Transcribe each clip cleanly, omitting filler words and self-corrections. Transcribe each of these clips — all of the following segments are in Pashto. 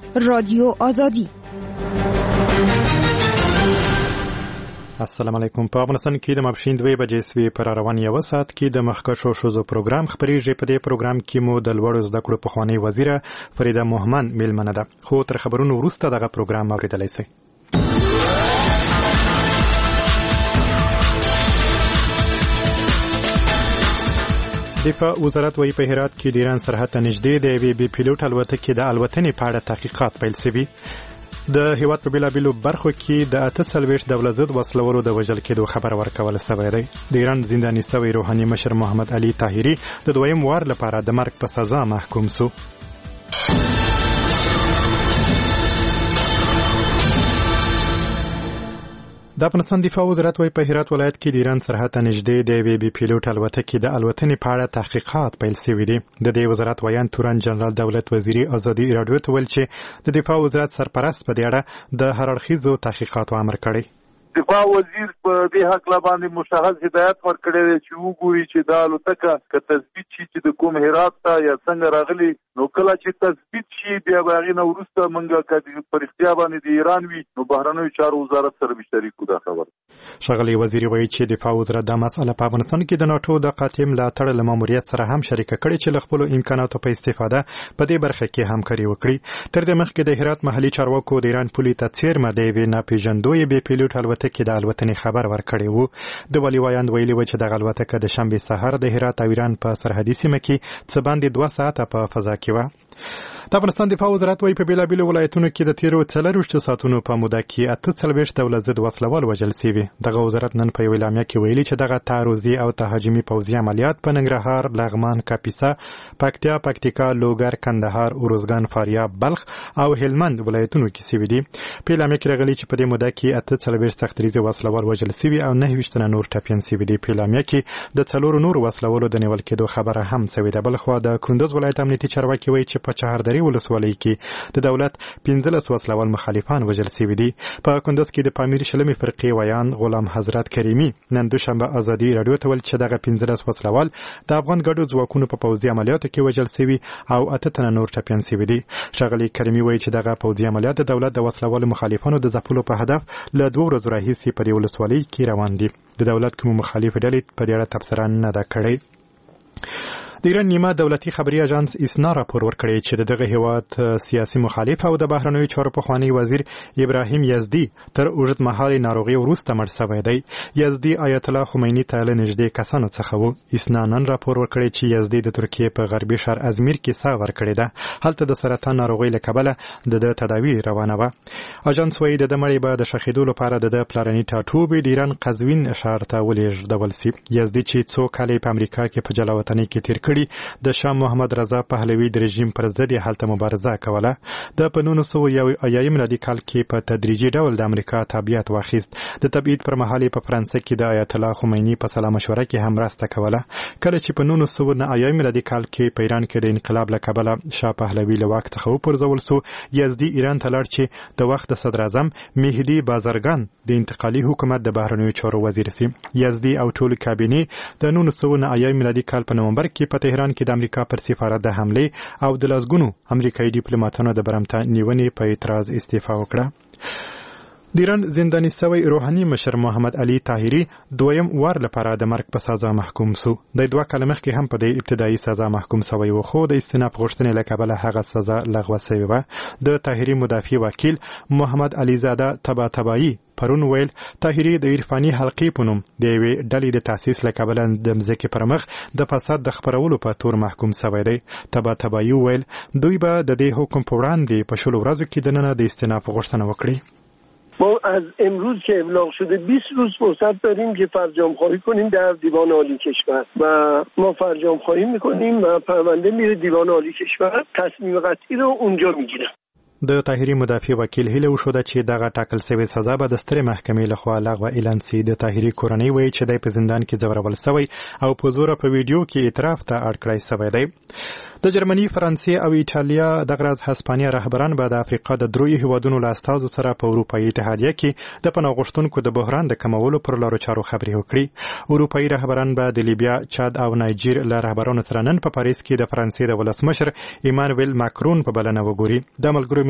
رادیو آزادي. السلام علیکم. په افغانستان کې د ماپښین 2 بجې سوي پر روان یو ساعت کې د مخکښو شوزو پروګرام خبريږي. په دې پروګرام کې مو د لوړو زده کړو پخوانی وزیره فریده محمد میلمنه ده. خو تر خبرونو وروسته دغه پروګرام اوریدلای شئ. دفاع وزارت وايي په هرات کې د ایران سرحد ته نږدې د یوې بي پیلوټ الوتکې د الوتنې په اړه تحقیقات پیل شوي. د هیواد په بیلابیلو برخو کې د 48 ډوله ضد وسلوالو د وژل کېدو خبر ورکول شوی دی. د ایران زنداني شوی روحاني مشر محمد علي طاهري د دویم وار لپاره د مرګ په سزا محکوم شو. د افغانستان دفاع وزارت وايي په هرات ولایت کې د ایران سرحد ته نږدې د یوې بي پیلوټ الوتکې د الوتنې په اړه تحقیقات پیل شوي دي. د دې وزارت ویان تورن جنرال دولت وزیري ازادي راډیو ته ویل چې د دفاع وزارت سرپرست په دې اړه د هر اړخیزو تحقیقاتو امر کړی. دفاع وزیر په دې حق لا باندې مشخص هدایت ورکړی دی چې وګوري چې دا الوتکه که تثبیت شي چې د کوم هرات ته یا څنګه راغلي، نو کله چې تثبیت شي بیا به هغې نه وروسته موږ که په رښتیا باندې د ایران وي نو بهرنیو چارو وزارت سره به شریکو. دا خبر ښاغلی وزیر وایي چې دفاع وزارت دا مسئله په افغانستان کې د ناټو د قاطع ملاتړ له ماموریت سره هم شریکه کړې چې له خپلو امکاناتو په استفاده په دې برخه کې همکاري وکړي. تر دې مخکې د هرات محلي چارواکو د ایران پولې ته څیرمه د یوې ناپېژندویې بې پیلوټ الوتکې د الوتنې خبر ورکړی و. د والي وایاند ویلي و چې دغه الوتکه د شنبې سهار د هرات او ایران په سرحدي سیمه کې څه باندې 2 ساعته په فضا کې وه. د افغانستان دفاع وزارت وايي په بیلابیلو ولایتونو کې د تیرو 24 ساعتونو په موده کې 48 ډوله ضد وسلوال وژل شوي. دغه وزارت نن په یو اعلامیه کې ویلي چې دغه تعرضي او تهاجمي پوځي عملیات په ننګرهار، لغمان، کاپیسا، پکتیا، پکتیکا، لوګر، کندهار، اروزګان، فاریاب، بلخ او هلمند ولایتونو کې شوي دي. په اعلامیه کې راغلي چې په دې موده کې 48 سختریزه وسلوال وژل شوي او 29 تنه نور ټپیان شوي دي. په اعلامیه کې د 4 نور وسلوالو د نیول کېدو خبره هم شوې ده. بلخوا د کندوز ولایت امنیتي چارواکي وایي چې په چهاردرې ولسوالۍ کې د دولت 15 وسلوال مخالفان وژل شوي دي. په کندوز کې د پامیر شلمې فرقې ویان غلام حضرت کریمي نن دوشنبه ازادي راډیو ته ویل چې دغه 15 وسلوال د افغان ګډو ځواکونو په پوځي عملیاتو کې وژل شوي او 8 تنه نور ټپیان شوي دي. ښاغلی کریمي وایي چې دغه پوځي عملیات د دولت د وسلوالو مخالفانو د ځپلو په هدف له 2 ورځو راهیسې په دې ولسوالۍ کې روان دي. د دولت کوم مخالف ډلې په دې اړه تبصره نه ده کړې. د ایران نیمه دولتي خبري اژانس اسنا راپور ورکړی چې دغه هیواد سیاسي مخالف او د بهرنیو چارو پخوانی وزیر ابراهیم یزدي تر اوږدمهالې ناروغۍ وروسته مړ شوی دی. یزدي آیت الله خمیني ته له نږدې کسانو څخه و. اسنا نن راپور ورکړی چې یزدي د ترکیې په غربي ښار ازمیر کې ساه ورکړې ده. هلته د سرطان ناروغۍ له کبله د تداوی روانه وه. اژانس وایي د مړی به د ښخېدو لپاره د پلارني ټاټوبې د ایران قزوین ښار ته ولېږدول شي. یزدي چې څو کاله په امریکا کې په جلاوطنۍ کې تیر د شاه محمد رضا پهلوي د رژیم پر ضد هلته مبارزه کوله. د 1901 میلادي کال کې په تدریجي ډول د امریکا تابعیت واخیست. د تبعید پر مهال په فرانسه کې د آیت الله خمیني په سلا مشوره کې هم مرسته کوله. کله چې په 1909 میلادي کال کې په ایران کې د انقلاب له کبله شاه پهلوي له واک څخه وپرځول شو، یزدي ایران ته لاړ چې د وخت د صدر اعظم مهدي بازرګان د انتقالي حکومت د بهرنیو چارو وزیر شي. یزدي او ټول کابینه د 1909 میلادي کال په نومبر کې په تهران کې د امریکا پر سفارت د حمله او د لسګونو امریکایي ډیپلوماټانو د برمته نیونې په اعتراض استعفا وکړه. د ایران زنداني شوی روحاني مشر محمد علي طاهري دویم وار لپاره د مرګ په سزا محکوم شو. د 2 کاله مخکې هم په دې ابتدایي سزا محکوم شوی و، خو د استئناف غوښتنې له کبله هغه سزا لغوه شوې وه. د طاهري مدافع وکیل محمد علي زاده طباطبایی پرون ویل طاهري د عرفاني حلقې په نوم د یوې ډلې د تاسیس له کبله د مځکې پر مخ د فساد د خپرولو په تور محکوم شوی دی. طباطبایی ویل دوی به د دې حکم په وړاندې په 20 ورځو کې دننه د استئناف غوښتنه وکړي. ما از امروز که ابلاغ شده 20 روز فرصت داریم که فرجام خواهی کنیم در دیوان عالی کشور و ما فرجام خواهی میکنیم و پرونده میره دیوان عالی کشور، تصمیم قطعی رو اونجا میگیرن. د طاهري مدافع وکیل هیله وشوده چې دغه ټاکل شوی سزا به د سترې محکمې لخوا لغوه اعلان شي. د طاهري کورنۍ وایي چې دی په زندان کې ځورول شوی او په زوره په ویډیو کې اعتراف ته اړ کړی شوی دی. د جرمني، فرانسې او ایټالیا دغه راز هسپانیا رهبران به د افریقا د دروي هیوادونو له استازو سره په اروپایي اتحادیه کې د پناه غوښتونکو د بحران د کمولو پر لارو چارو خبرې وکړي. اروپایي رهبران به د لیبیا، چاد او نایجیر له رهبرانو سره نن په پاریس کې د فرانسې د ولسمشر ایمانوئل ماکرون په بلنه وګوري. د ملګرو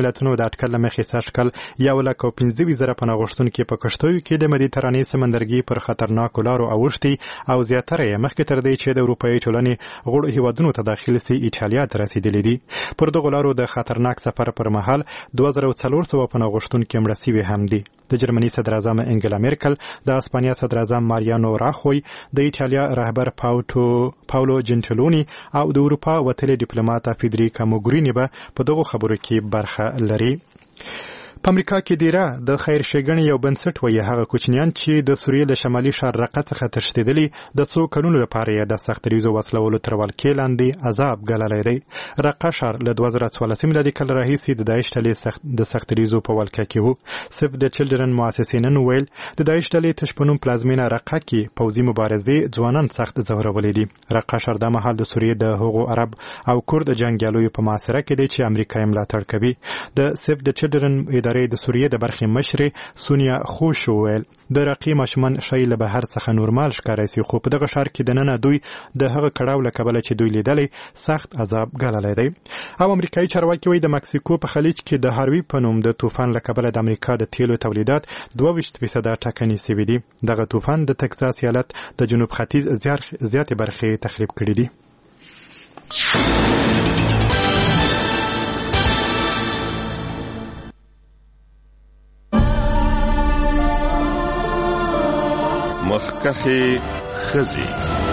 ملتونو د اټکل له مخې سږ کال 1,25,000 پناه غوښتونکي په کښتیو کې د مدیترانې سمندرګي پر خطرناکو لارو اوښتي او زیاتره یې مخکې تر دې چې د اروپایي ټولنې غړو هیوادونو ته داخل سي ایټالیا ته رسیدلي دي. پر دغو لارو د خطرناک سفر پر مهال 2,400 پناه غوښتونکي مړه سوي هم دي. د جرمني صدر اعظم انګلا میرکل، د اسپانیا صدر اعظم ماریانو راخوی، د ایټالیا رهبر پاولو جنټلونی او د اروپا وتلي ډیپلوماټ فیدریکا موګرینی به په دغو خبرو کې برخه لري. په امریکا کې دیره د خیر ښېګڼې یو بنسټ وایي هغه کوچنیان چې د سوریې له شمالي ښار رقه څخه تښتېدلي د څو کلونو لپاره یې د سختدریزو وسلولو تر ولکې لاندې عذاب ګاللی دی. رقه ښار له 2014 میلادي کال راهیسې د داعش ډلې د سختدریزو په ولکه کې و. سیف د چلډرن مؤسسې نن ویل د داعش ډلې تش په نوم پلازمینه رقه کې پوځي مبارزې ځوانان سخت ځورولي دي. رقه ښار دا مهال د سوریې د هغو عرب او کورد جنګیالیو په محاصره کې دی چې امریکا یې ملاتړ کوي. د سیف د چلډرن ادارې د سوریې د برخې مشرې سونیا خوشو ویل د رقې ماشومان ښایي له بهر څخه نورمال ښکاري سي، خو په دغه ښار کې دننه دوی د هغه کړاو له کبله چې دوی لیدلی سخت عذاب ګاللی دی. او امریکایي چارواکي وایي د مکسیکو په خلیج کې د هاروي په نوم د طوفان له کبله د امریکا د تیلو تولیدات 22% ټکنۍ سوي دي. دغه طوفان د تکساس ایالت د جنوب ختیځ زیاتې برخې تخریب کړي دي. مخکخي خزي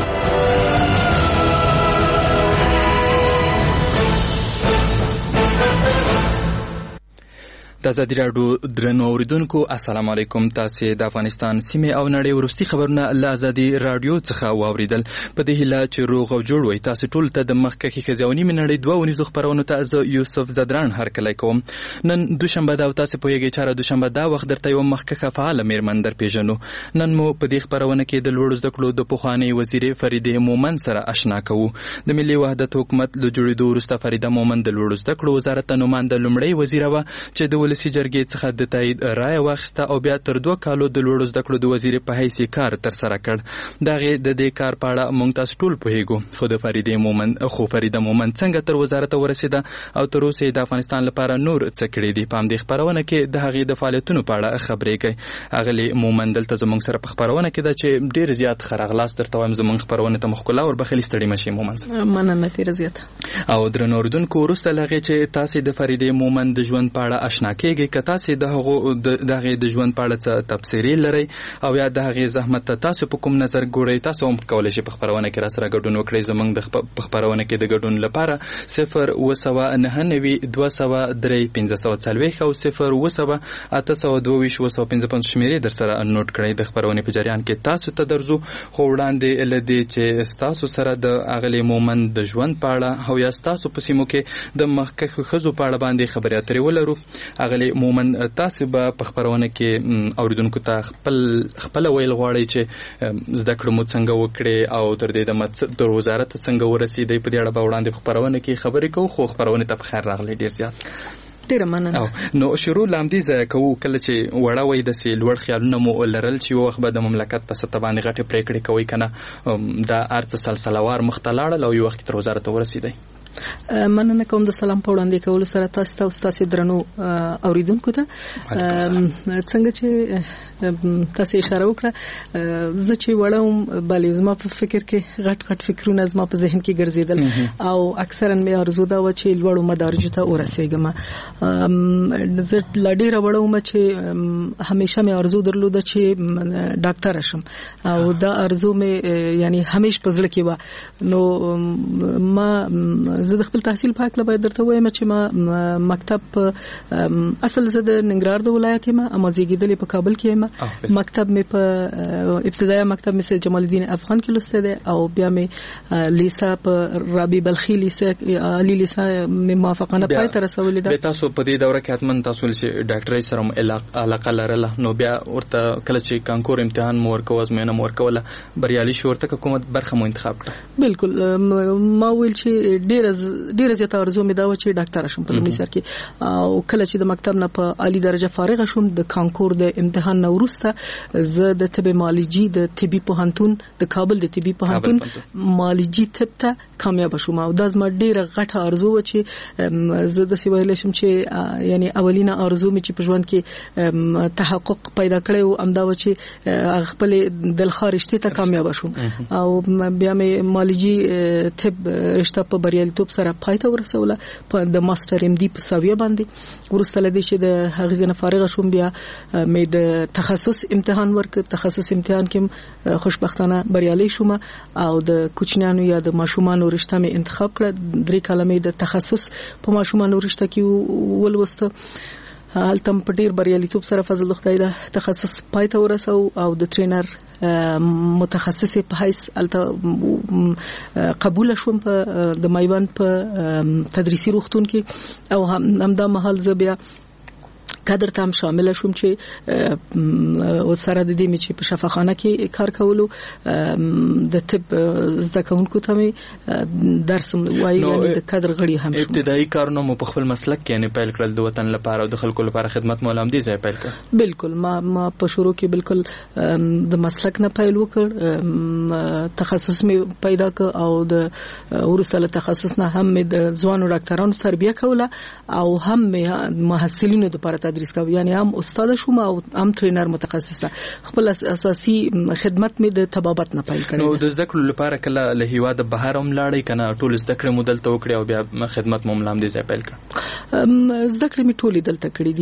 د ازادي راډیو درنو اوریدونکو السلام علیکم. تاسو د افغانستان سیمه او نړۍ ورستي خبرونه له ازادي راډیو څخه واوریدل. په دې هیله چې روغ او جوړ وي تاسو ټول ته د مخکخي خزيونی منړۍ 2 ونیزو خبرونه ته زه یوسف زدران هرکلی کوم. نن دوشنبه دا تاسو په یوه چاره دوشنبه دا وخت درته یو مخکخه فعال میرمن در پیژنو. نن مو په دې خبرونه کې د لوړ زده کړو د پوخانی وزیر فریده مومن سره آشنا کوو. د ملي وحدت حکومت له جوړېدو وروسته فریده مومن د لوړ زده کړو وزارت نوماند لومړی وزیر و چې د ولسی جرګې څخه د تایید رایه واخیسته او بیا تر 2 کالو د لوړو زده کړو د وزیر په حیث کار تر سره کړ. دغه د دې کار په اړه موږ تاسو ټول پوهیږو، خو د فریده مومن څنګه تر وزارت ورسیده او تر اوسه د افغانستان لپاره نور څه کړی دي. په دې خبرونه کې د هغې د فعالیتونو په اړه خبرې کوي. اغلی مومن دلته زموږ سره په خبرونه کې ده چې ډیر زیات خرغلاس درته وایم زموږ خبرونه ته مخکله ور بخلی ستړي مشي مومن. مننه ډیر زیات. او درنو اوریدونکو وروسته لغه چې تاسو د فریده مومن د ژوند په اړه آشنا کیږئ، که تاسو د هغه د ژوند په اړه څه تبصرې لرئ او یا د هغې زحمت ته تاسو په کوم نظر ګورئ، تاسو هم کولی شئ په خپرونه کې راسره ګډون وکړئ. زموږ د خپرونه کې د ګډون لپاره 0 203 540 او 0 822 شمیرې در سره نوٹ کړئ. د خپرونې په جریان کې تاسو ته درځو، خو وړاندې لدې چې تاسو سره د اغلی مومن د ژوند په اړه او یا تاسو په سیمو کې د مخکخو ښځو په اړه باندې خبرې اترې ولرو. اغلی مومن تاسو به په خبرونه کې اوریدونکو ته خپل ویل غواړي چې زده کړه مو څنګه وکړي او تر دې د وزارت څنګه ورسیدي. په دې اړه به وړاندې په خبرونه کې خبرې کوو، خو خبرونه ته په خیر راغلی ډیر زیات. ډیره مننه. نو شروع لامدې ځای کوو کله چې وړه وای د سی لوړ خیالونه مو لرل چې یو وخت به د مملکت په سطح باندې غټې پریکړې کوي کنه دا ارڅ سلسلوار مختلاړل او یو وخت تر وزارت ورسیدي. مننه کوم د سلام په وړاندې کولو سره تاسو درنو اوریدونکو ته څنګه چې تاسو اشاره وکړه زه چې وړم بلې زما په فکر کې غټ فکرونه زما په ذهن کې ګرځیدل او اکثرا مې ارزو دا و چې لوړو مدارجو ته ورسېږم. زه لا ډیره وړم چې همیشه مې ارزو درلوده چې ډاکټر شم او دا ارزو مې یعنی همیشه په زړه کې و. نو ما زه د خپل تحصیل په اړه باید درته وایم چې ما مکتب اصل زه د ننګرهار د ولایت یم، اما زیږیدلې په کابل کې یم. مکتب مې په ابتدایي مکتب مې سید جمال الدین افغان کې لوسته ده او بیا مې لیسا په رابی بلخی لیسا علی لیسا مې موافقانه پای ته رسولې ده. تاسو په دې دوره کې حتمن تاسو چې ډاکټرۍ سره علاقه لرله، نو بیا ورته کله چې کانکور امتحان مو ورکوه ازموینه مو ورکوله بریالي شو ورته کومه برخه مو انتخاب کړه؟ بالکل ما ویل چې ډیر ډیره زیاته ارزو مې دا و چې ډاکټر شم په لومړي سر کې او کله چې د مکتب نه په عالی درجه فارغ شوم د کانکور د امتحان نه وروسته زه د طب معالجي د طبي پوهنتون د کابل د طبي پوهنتون معالجي طب ته کامیاب شوم او دا زما ډیره غټه ارزو و چې زه د سی ویل شم چې یعنی اولینه ارزو مې چې په ژوند کې تحقق پیدا کړی او امدا و چې خپل دلخواه رشته ته کامیاب شوم او بیا مې معالجي طب رشته په بریالیتوب سره پای ته ورسوله په د ماستر ام ډي په ساویه باندې ورسته لدی چې د هغې نه فارغ شوم بیا مې د تخصص امتحان ورکړ تخصص امتحان کې خوشبختانه بریالي شوم او د کوچنیانو یا د ماشومانو رشته مې انتخاب کړه 3 کاله مې د تخصص په ماشومانو رشته کې ولوسته هلته په ډیر بریالیتوب سره فضل د خدای د تخصص پای ته ورسو او د ټرینر متخصص په حیث هلته قبول شوم په د مایوند په تدریسي روغتون کې او همدا مهال زه بیا کادر ته هم شامل شوم چې او سره د دې چې په شفاخانه کې کار کولو د طب زده کوونکو ته مې درس وایي د کادر غړي هم شوم ابتدایي کارونه مو په خپل مسلک کې نه پیل کړل د وطن لپاره او د خلکو لپاره خدمت مو لامدي ځای پیل کړ بالکل ما په شروع کې بالکل د مسلک نه پیل وکړ تخصص مې پیدا کړ او د ورسره تخصص نه هم د ځوانو ډاکټرانو تربیه کوله او هم محصلینو لپاره تدریس کوم یعنی هم استاد شوم او هم ټرینر متخصصه خپل اساسي خدمت مې د طبابت نه پیل کړم نو د زده کړو لپاره کله له هیواد بهر هم لاړې کنه ټول زده کړې مو دلته وکړې او بیا خدمت مو ملام دي ځای پیل کړ زده کړې مې ټولې دلته کړې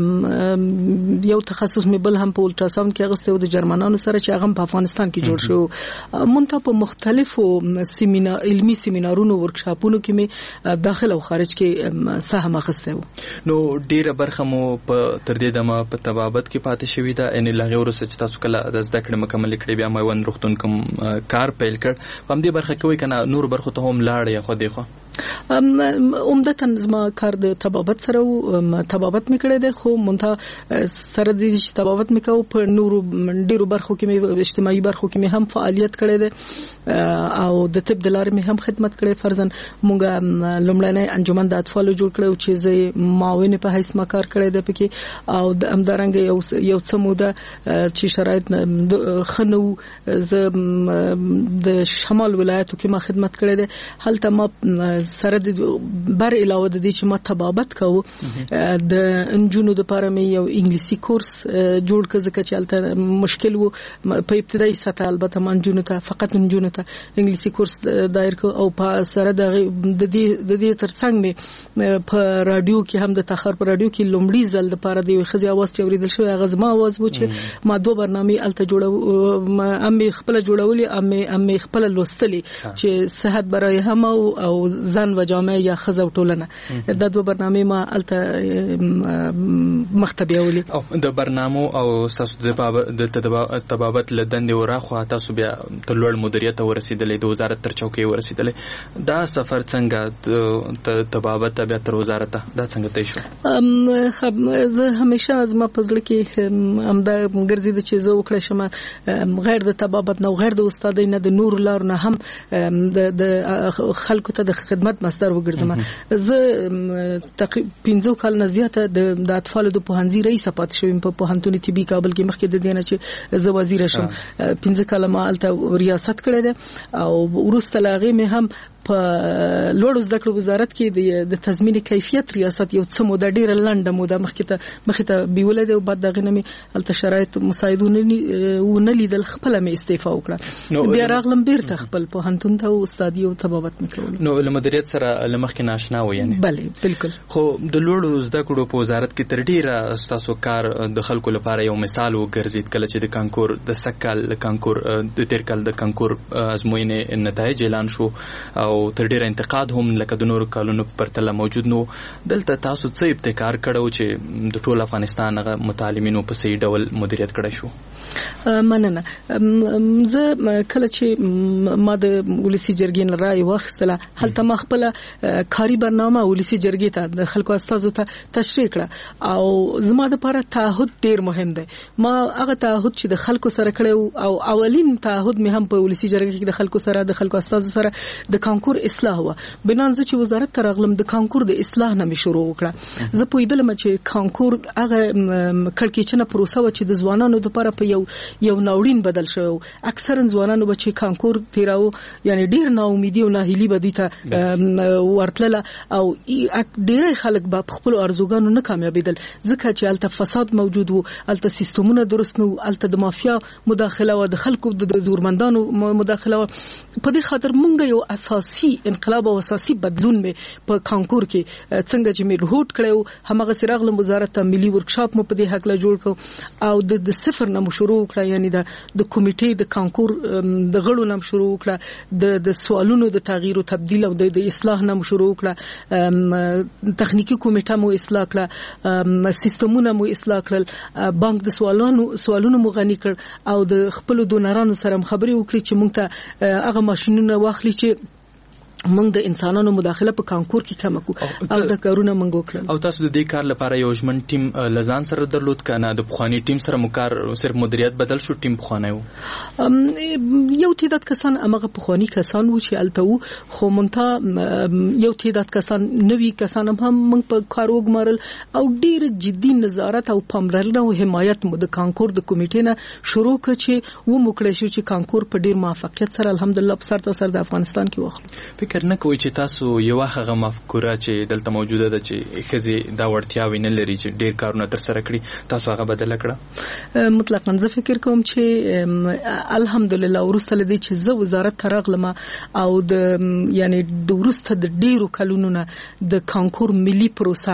دي یو تخصص مې بل هم په الټراساوند کې اغسته و د جرمنانو سره چې هغه په افغانستان کې جوړ شو مونږ په مختلفو علمي سیمینارونو ورکشاپونو کې مې داخل او خارج کې سهم اخیسته و نو ډیره برخه مو په تر دې دمه په طبابت کې پاتې شوې ده ان لغه ورسره چې تاسو کله د زده کړې مکمل کړې بیا مې روغتون کوم کار پیل کړ په همدې برخه کې وای کنه نور برخه ته هم لاړ یا خو دی خو عمدتاً زما کار د طبابت سره طبابت مې کړی دی خو مونږ سره د طبابت مې کوو په نورو ډیرو برخو کې مې اجتماعي برخو کې مې هم فعالیت کړی دی او د طب د لارې مې هم خدمت کړی فرضاً مونږ لومړنی انجمن د اطفالو جوړ کړو چې زه معاون په حیث ما کار کړی دی پکې او د همدارنګه یو څه موده چې شرایط خنو ز د شمال ولایتو کې ما خدمت کړی دی هلته ما سره د بر علاوه د دې چې ما طبابت کوو د انجونو د لپاره مې یو انګلیسي کورس جوړ کړ ځکه چې البته مشکل وو په ابتدایي سطح البته انجونو ته فقط انجونو ته انګلیسي کورس دایر کو او په سره د دې ترڅنګ مې په رادیو کې هم د تخر په رادیو کې لومړی ځل د لپاره د خزي اواز چې اوریدل شوی غزما اواز وو چې ما دوه برنامه الته جوړو امې خپل جوړولې امې خپل لوستلې چې صحت برای هم او زن و جامعه یا خزه و ټولنه د دوه برنامه ما الته مختبیولې او د برنامه او تاسو د طبابت لدندې وراخو تاسو بیا تر لوړ مدیریت ورسېدلې د وزارت تر چوکۍ ورسېدلې دا سفر څنګه د طبابت بیا تر وزارت دا څنګه طی شو زه همیشه از ما پزړه کې امدا ګرځید چې زه وکړم شم غیر د طبابت نه غیر د استادۍ نه د نور لار نه هم د خلکو ته د خدمت مصدر وګرځم زه تقریبا 15 کال نه زیاته د اطفال د پوهنځي رئیس پات شوم په پوهنتون طبي کابل کې مخکې د دینه چې زه وزیر شوم 15 کال ما الته ریاست کړی ده او ورسته لاغې مې هم په لوړ زده کړو وزارت کې د تضمین کیفیت ریاست یو څه موده ډیره لنډه موده مخکې ته بیولې ده او بعد دغه نمې الته شرایط مساعدونه ونه لیدل خپل مې استعفا وکړه بیا راغلم بیرته خپل پوهنتون ته استادي او طبابت مې کول نو له مدیریت سره لمخکې ناشنا و یعنی بله بالکل خو د لوړ زده کړو په وزارت کې تر ډیره تاسو کار د خلکو لپاره یو مثال وګرځید کله چې د کانکور د سکل کانکور د تیر کال د کانکور ازموینې نتایج اعلان شو او تر ډیره انتقاد هم لکه د نورو کالونو په پرتله موجود نو دلته تاسو څه ابتکار کړو چې د ټول افغانستان غو متعلمینو په صحیح ډول مدیریت کړی شو مننه زه کله چې ما د ولسی جرګې نه راي واخیستله هلته ما خپل کاری برنامه ولسی جرګې ته د خلکو استازو ته تشریح کړه او زما د لپاره تعهد ډیر مهم دی ما هغه تعهد چې د خلکو سره کړو او اولین تعهد مې هم په ولسی جرګې کې د خلکو سره د خلکو استازو سره د کانکور اصلاح و بنان چې وزارت ترغلم د کانکور د اصلاح نه شروع وکړه. زه پوهیدلم چې کانکور هغه کړکېچنه پروسه و چې د ځوانانو لپاره په یو ناورین بدل شو. اکثرا ځوانانو به چې کانکور تیراو یعنی ډیر ناامیدي او ناهیلي به دوی ته ورتله او ډیر خلک به خپل ارزوګانو نه کامیابیدل ځکه چې الته فساد موجود وو، الته سیستمونه درست نو، الته د مافیا مداخله و، د خلکو د زورمندانو مداخله و. په دې خاطر مونږ یو اساسي انقلاب او اساسي بدلون مې په کانکور کې څنګه چې مې هوټ کړو همغه سراغلم وزارت ملي ورکشاپ مو په دې حق لا جوړ کړ او د صفر نه شروع کړ، یعنی د کمیټې د کانکور د غړو نه شروع کړ، د سوالونو د تغییر او تبديل او د اصلاح نه شروع کړ، تخنیکی کمیټه مو اصلاح کړه، سیستمونه مو اصلاح کړل، بانک د سوالونو مو غني کړ او د خپل دونرانو سره خبرې وکړي چې مونږ ته هغه ماشينونه واخلي چې موږ د انسانانو مداخله په کانکور کې کم کو او د کارونه موږ وکړل. او تاسو د دې کار لپاره یو ژمن ټیم لزان سره درلود کنه د بخوانی ټیم سره مکار صرف مدیریت بدل شو ټیم بخوانی وو؟ یو تعداد کسان هغه بخوانی کسان وو چې الته خو مونته یو تعداد کسان نوی کسان هم موږ په کار وګمارل او ډیر جدي نظارت او پاملرنه او حمایت مو د کانکور د کمیټې نه شروع کړ چې و موکړې شو چې کانکور په ډیر موافقت سره الحمدلله په سر تاسو د افغانستان کې واخلو. فکر نه کوي چې تاسو یو هغه مفکوره چې دلته موجوده ده چې خزي دا ورتیاوي نه لري چې ډیر کارونه تر سره کړی تاسو هغه بدل کړه؟ مطلقاً زه فکر کوم چې الحمدلله ورسته لدی چې زه وزارت ترغلم او د یعنی د ورسته د ډیرو کلونو نه د کانکور ملي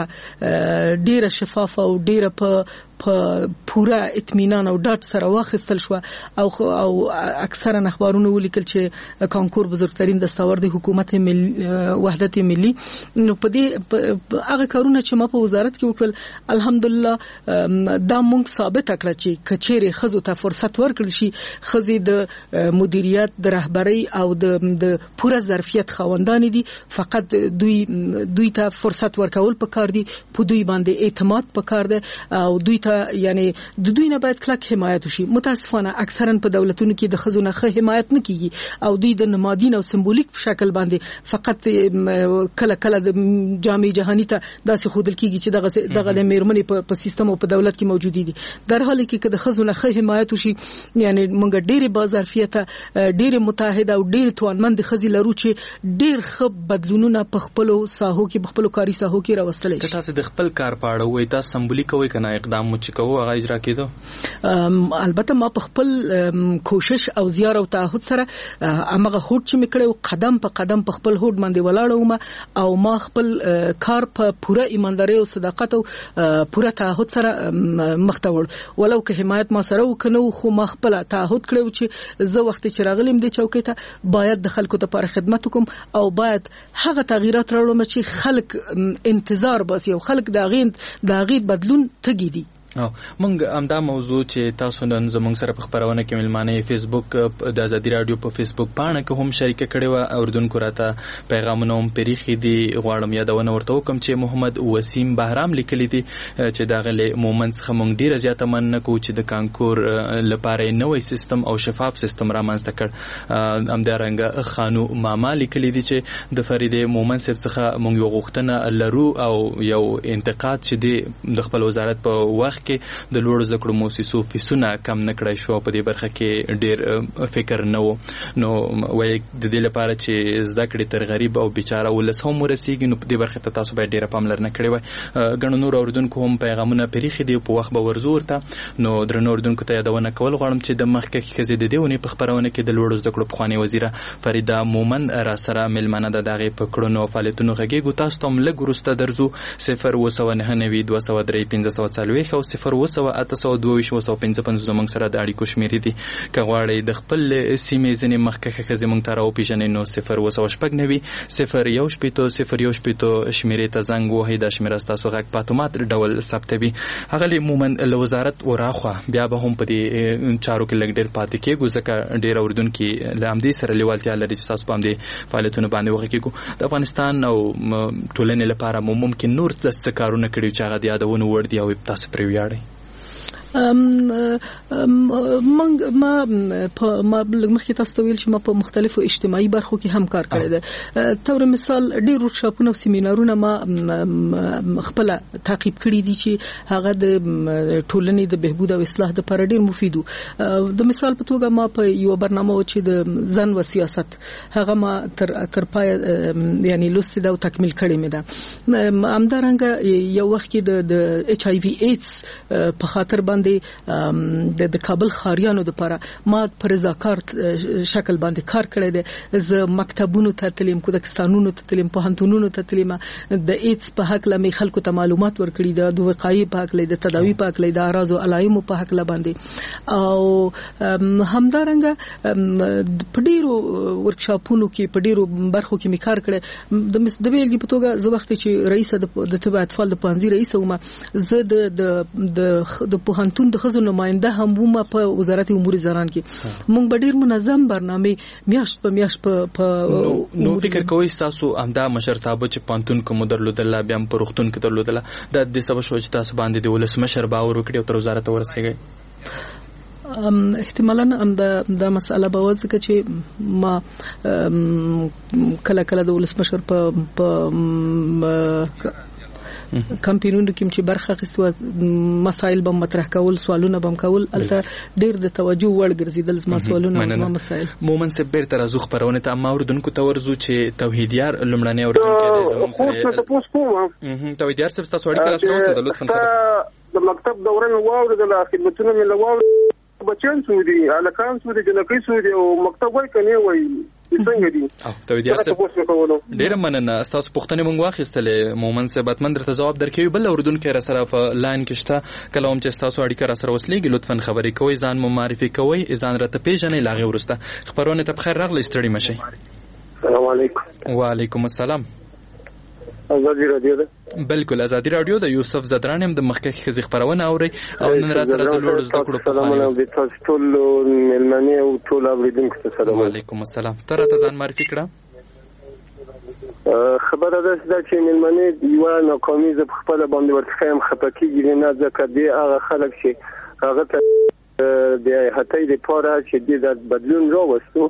پروسه ډیره شفافه او ډیره په پورا اطمینان او ډاټ سره واخیستل شو او اکثرا اخبارونو ولیکل چې کانکور بزرګترین دستاورد حکومت وحدت ملي. نو په دې هغه کارونه چې ما په وزارت کې وکړل الحمدلله دا مونږ ثابت کړ چې کچېره خزو ته فرصت ورکړل شي، خزي د مدیریت د رهبری او د پوره ظرفیت خوندان دي، فقط دوی ته فرصت ورکول پکار دي، په دوی باندې اعتماد پکار دی او دوی یعنی د دوی نه باید کلک حمایت وشي. متاسفانه اکثرا په دولتونو کې د خزونه ښه حمایت نه کیږي او دوی د نمادین او سمبولیک په شکل باندې فقط کله کله د جامع جهانی ته داسې خودل کیږي چې دغه د میرمنې په سیستم او په دولت کې موجودي دي. در حالی کې د خزونه ښه حمایت وشي یعنی موږ ډېر بازارفیته ډېر متحده او ډېر توانمند خزي لرو چې ډېر ښه بدلونونه په خپل ساحو کې په خپل کاري ساحو کې راوستل شي. تاسو د خپل کار په اړه وایي تاسو سمبولیک وایي کنه اقدام چې کوو هغه اجرا کېدو؟ البته ما په خپل کوشش او زیار او تعهد سره هغه هوډ چې میکړو قدم په قدم په خپل هوډ باندې ولاړم او ما خپل کار په پوره ایمانداري او صداقت او پوره تعهد سره مخته وړ ولو که حمایت ما سره وکنو خو ما خپل تعهد کړو چې زه وخت چې راغلم د چوکۍ ته باید د خلکو لپاره خدمت وکم او باید هغه تغیرات راوړم چې خلک انتظار باسي او خلک د غي بدلون تګي دي. مونږ همدا موضوع چې تاسو نن زموږ سره په خبرونه کې ملمانه فیسبوک د ازادي رادیو په فیسبوک پاڼه کې هم شریک کړي و اوردونکو راته پیغامونه هم پریخي دي غواړم یادونه ورته وکم چې محمد وسیم بهرام لیکلی دي چې دا غلې مومنت څخه مونږ ډیره زیاته مننه کوو چې د کانکور لپاره نوې سیستم او شفاف سیستم رامنځته کړ. همدارنګه خانو ماما لیکلی دي چې د فریدې مومنت څخه مونږ یو غوښتنه لرو او یو انتقاد چې د خپل وزارت په وخت کې د لوړ زده کړو موسسو فیسونه کم نه کړای شو په دې برخه کې ډیر فکر نه و. نو وایي د دې لپاره چې زده کړې تر غریب او بیچاره ولس هم ورسیږي نو په دې برخه ته تاسو باید ډیره پاملرنه کړې وای. ګڼو نور اوردونکو هم پیغامونه پریخي دي په وخت به ورزور ته نو درنو اوردونکو ته یادونه کول غواړم چې د مخکې کې د دیونی په خبرونه کې د لوړ زده کړو پخوانی وزیره فریدا مومن را سره ملمنه د دغه پکړونو فعالیتونو غږیږو. تاسو ته لږ ورسته درځو 0 203 540 او 0 زمونږ سره د اړیکو شمیرې دي که غواړئ د خپل سیمې ځینې مخکښه ښځې موږ ته راوپېژنئ نو 0 شمیرې ته زنګ ووهئ. دا شمیره ستاسو غږ په اتومات ډول ثبتوي. هغه مومن له وزارت وراخوا بیا به هم په دې چارو کې لږ ډېر پاتې کېږو ځکه ډېر اورېدونکي له همدې سره لیوالتیا لري چې تاسو په همدې فعالیتونو باندې وغږېږو. د افغانستان او ټولنې لپاره مو ممکن نور څه کارونه کړي چې هغه د یادونو وړ دي او تاسو پرې ویاړئ؟ ما لږ تاسو ته ویل چې ما په مختلفو اجتماعي برخو کې هم کار کړی دی. تور مثال ډېر ورکشاپونه او سیمینارونه ما خپل تعقیب کړي دي چې هغه د ټولنې د بهبود او اصلاح لپاره ډېر مفید وو. د مثال په توګه ما په یو برنامه و چې د ځان و سیاست هغه ما تر پای یعنی لوستې دا او تکمیل کړې مې ده. همدارنګه یو وخت کې د ایچ آی وی ایډز په خاطر باندې د کابل خاریانو لپاره ما پر رضاکار شکل باندې کار کړی دی. ز مکتبونو ته تلم، کودکستانونو ته تلم، پوهنتونونو ته تلم، د ایډز په حق لمه خلکو ته معلومات ورکړي، د وقایې په حق لید، د تداوی په حق لید، د اراض او علایمو په حق باندې. او همدارنګه په ډیرو ورکشاپونو کې په ډیرو برخو کې می کار کړی. د بیلګې په توګه زه وخت چې رئیس د طب اطفال د پانزي رئیس وم، زه د پوهنتون د خزو نماینده هم وم په وزارت امور زنان کې. مونږ به ډیر منظم برنامه میاشت په نو فکر کوئ تاسو همدا مشرتابه چې پانتون کوم درلودل بیا هم پروختون کې درلودل د سبب شو چې تاسو باندې د ولسمشر باور وکړي او تر وزارت ورسېږي؟ احتمالاً دا مسأله به وځکه چې ما کله د ولسمشر په کمپینونو کې چې برخه اخیستو مسائل به مطرح کول، سوالونه به کول، البته ډیر د توجه وړ ګرځیدل زما سوالونه او زما مسائل. مومن سه بیرته راځو خبرونه ته ما اوردونکو ته ورزو چې توحیدیار لمړنۍ اوردونکو د زموږ سره توحیدیار سره تاسو اړیکه راوستل د لطفا د مکتب دوره مې واوریدل، خدمتونه مې لواو، بچان سودي، الکان سودي، جنکی سودي او مکتب وای کني وای څنګه دي. توحیدیار سره ډیر مننه. تاسو پوښتنه مونږ واخیستلې مومن سه باتمن درته جواب درکوي. بل اوردونکو را سره په لاین کې شته، کله هم چې تاسو اړیکه را سره وسلېږي لطفا خبرې کوئ، ځان مو معرفي کوئ، ځان راته پیژنئ، لاغه ورسته خبرونه ته بخیر راغلی، ستړي مشئ. السلام علیکم. وعلیکم السلام. ازادي رادیو ده؟ بالکل ازادي رادیو د یوسف زدران هم د مخکې خزي خبرونه اوري او نن را سره د لوړ زده کړو په اړه د تاسو ټول ملمنې او ټول اوریدونکو ته سلام. وعلیکم السلام. تر ته ځان معرفي کړه. خبره ده چې ملمنې یو ناکامي ز خپل باندې ورته هم خپکیږي، نه ځکه دی هغه خلک چې هغه ته د هټۍ لپاره چې د بدلون راوستو،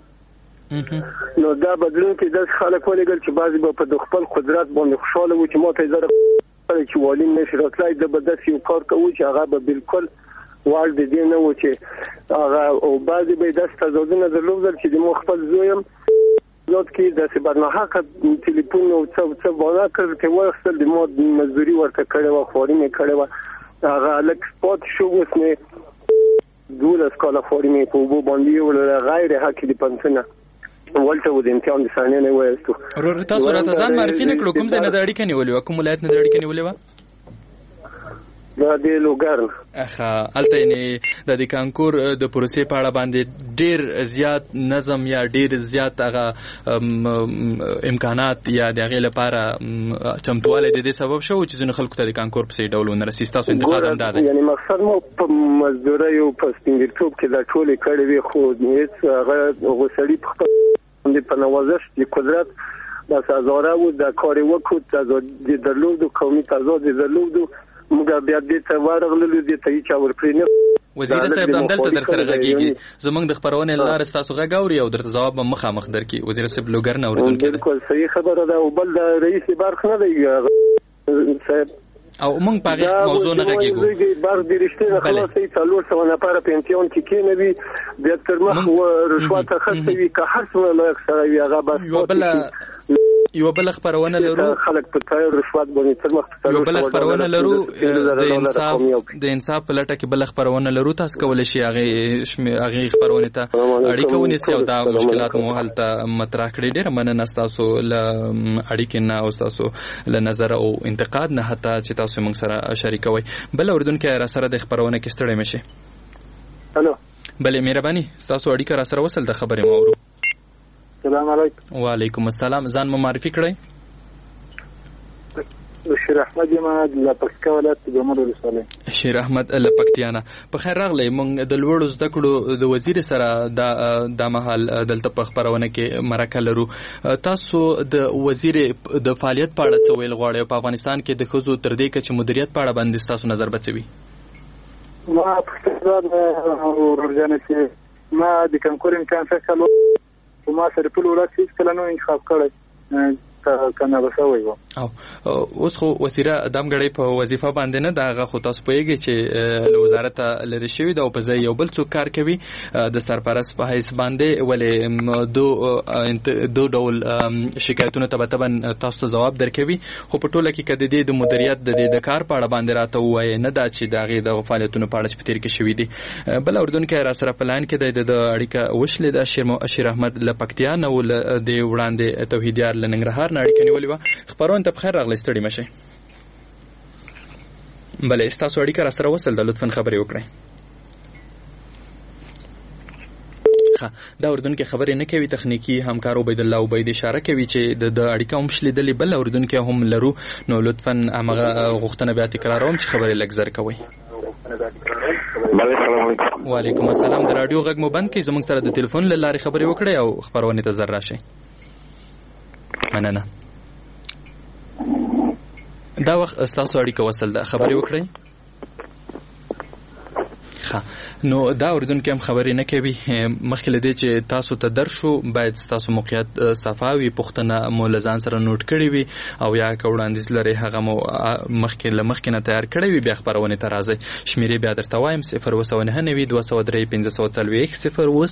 نو دا بدلون کې د خلک ولګل چې بعضی په خپل قدرت باندې خوشاله وو چې ماته زره چې والیم نشي راتلای د بدس یو کار کوي چې هغه به بالکل وال د دې نه و چې هغه او بعضی به د تزادونه درلودل چې د مخفل زویم ځات کې د برنامه ټلیفون او څه بالا کړ چې ورسل د مو مزدوري ورته کړو، خوري مې کړو، هغه لک سپورت شو وسنه دوله سکالا خوري مې په وبو باندې ول غیر حق دي پنځنه ولته و د امتحان د ثانیه نه وایستو. تاسو راته ځان معرفي نکړو، کوم ځای نه د اړیکې نیولې و، کوم ولایت نه د اړیکې نیولې و؟ دا د لوګرن. الته نه د کانکور د پروسې په اړه باندې ډیر زیات نظم یا ډیر زیات هغه امکانات یا دغه لپاره چمتواله د دې سبب شو چې ځینې خلکو ته د کانکور په ډول ونه رسېږي. تاسو انتقاد هم ده، یعنی مقصد مو په مزدوري او په سپینګرتوب کې دا ټول کړي وي، خو هیڅ هغه غوسړي په نوازش د قدرت د سازوره و د کار وکړو د درلودو قومي تضاد درلودو موږ بیا دې ته ورغلو، دې ته چې ورپرینه وزیر صاحب دلته در سره غږیږي، زمونږ د خبرونه لار تاسو غږاوري او درته جواب مخامخ درکې. وزیر صاحب لوګرن اوریدونکو بالکل صحیح خبره ده، او بل د رئیس برخه نه دی صاحب او موږ په هغه موضوع نه غږیږو. بار د رښتینه خلاصې 400 نفر په پنسیون کې کېنوي، د تر مخ و رشوت خرڅوي که هر څه له اکثر وی هغه بس یو بل خبرونه لرو، خلک په تای رشوت باندې تر مخ یو بل خبرونه لرو د انصاف په لټه کې بل خبرونه لرو. تاسو کولای شئ هغه خبرونه ته اړیکه ونیسئ او دا مشکلات مو حل ته مطرح کړئ. ډیر مننه تاسو له اړیکې نه او تاسو له نظر او انتقاد نه حتی چې تاسو موږ سره شریکوي. بل اوردونکو را سره د خبرونه کې ستړي مشي. الو بلې مهرباني تاسو اړیکه را سره وصل د خبرې مورو. السلام علیکم. وعلیکم السلام. ځان مو معرفي کړئ. شیر احمد یم د پکتیا ولایت د جمال ولسوالۍ. شیر احمد له پکتیانا. په خیر راغلی. موږ د لوړو زده کړو د وزیر سره د مهال دلته په خبرونه کې مرکه لرو. تاسو د وزیر د فعالیت په اړه څه ویل غواړئ په افغانستان کې د ښځو تر دې کچې مدیریت په اړه باندې تاسو نظر بچوي؟ ما پښتون ورجانه چې ما د کانکور امکان څخه کلو ما سره په لور کې کله نو انتخاب کړی کنه بسوي وو او اوس خو وزیره دمګړې په وظیفه باندې نه دا خو تاسو پوهیږئ چې له وزارت لري شوی دا په ځای یو بل څوک کار کوي د سرپرست په حیث باندې ولې دو ډول شکایتونه تبتبن تاسو ته جواب درکوي خو په ټوله کې کده د مدیریت د کار په اړه باندې راته وایي نه دا چې داغه د فعالیتونو په اړه چې تیر کې شوی دي بل اردن کې را سره پلان کې د اړیکه وشلې د اشیر احمد لپکتیا نو د وړاندې توحیدیار لننګرهار نړۍ کني ولې و خبرونه ته بخیر راغلی ستړي مشه بلې تاسو اړیکه را سره وصل د لطفاً خبرې وکړئ دا اردن کې خبرې نه کوي تخنیکی همکار عبید الله عبید اشاره کوي چې د اړیکه هم شلیدلې بل اردن کې هم لرو نو لطفاً هغه غوښتنه بیا تکراروم چې خبرې لږ زر کوي وعلیکم السلام د رادیو غږ مو بند کړئ زموږ سره د ټلیفون له لارې خبرې وکړئ او خبرونه ته زر راشي مننه دا وخت تاسو اړیکه وصل ده خبرې وکړئ نو دا اردن کې هم خبرې نه کوي مخکې لدی چې تاسو ته درشو باید تاسو موقعیت صفاوي پښتنه مولزان سره نوٹ کړی وي او یا کوړاندیز لري هغه مو مخکې نه تیار کړی وي بیا خبرونه ته راځي شمیرې بیا درته وایم 0.9 203 540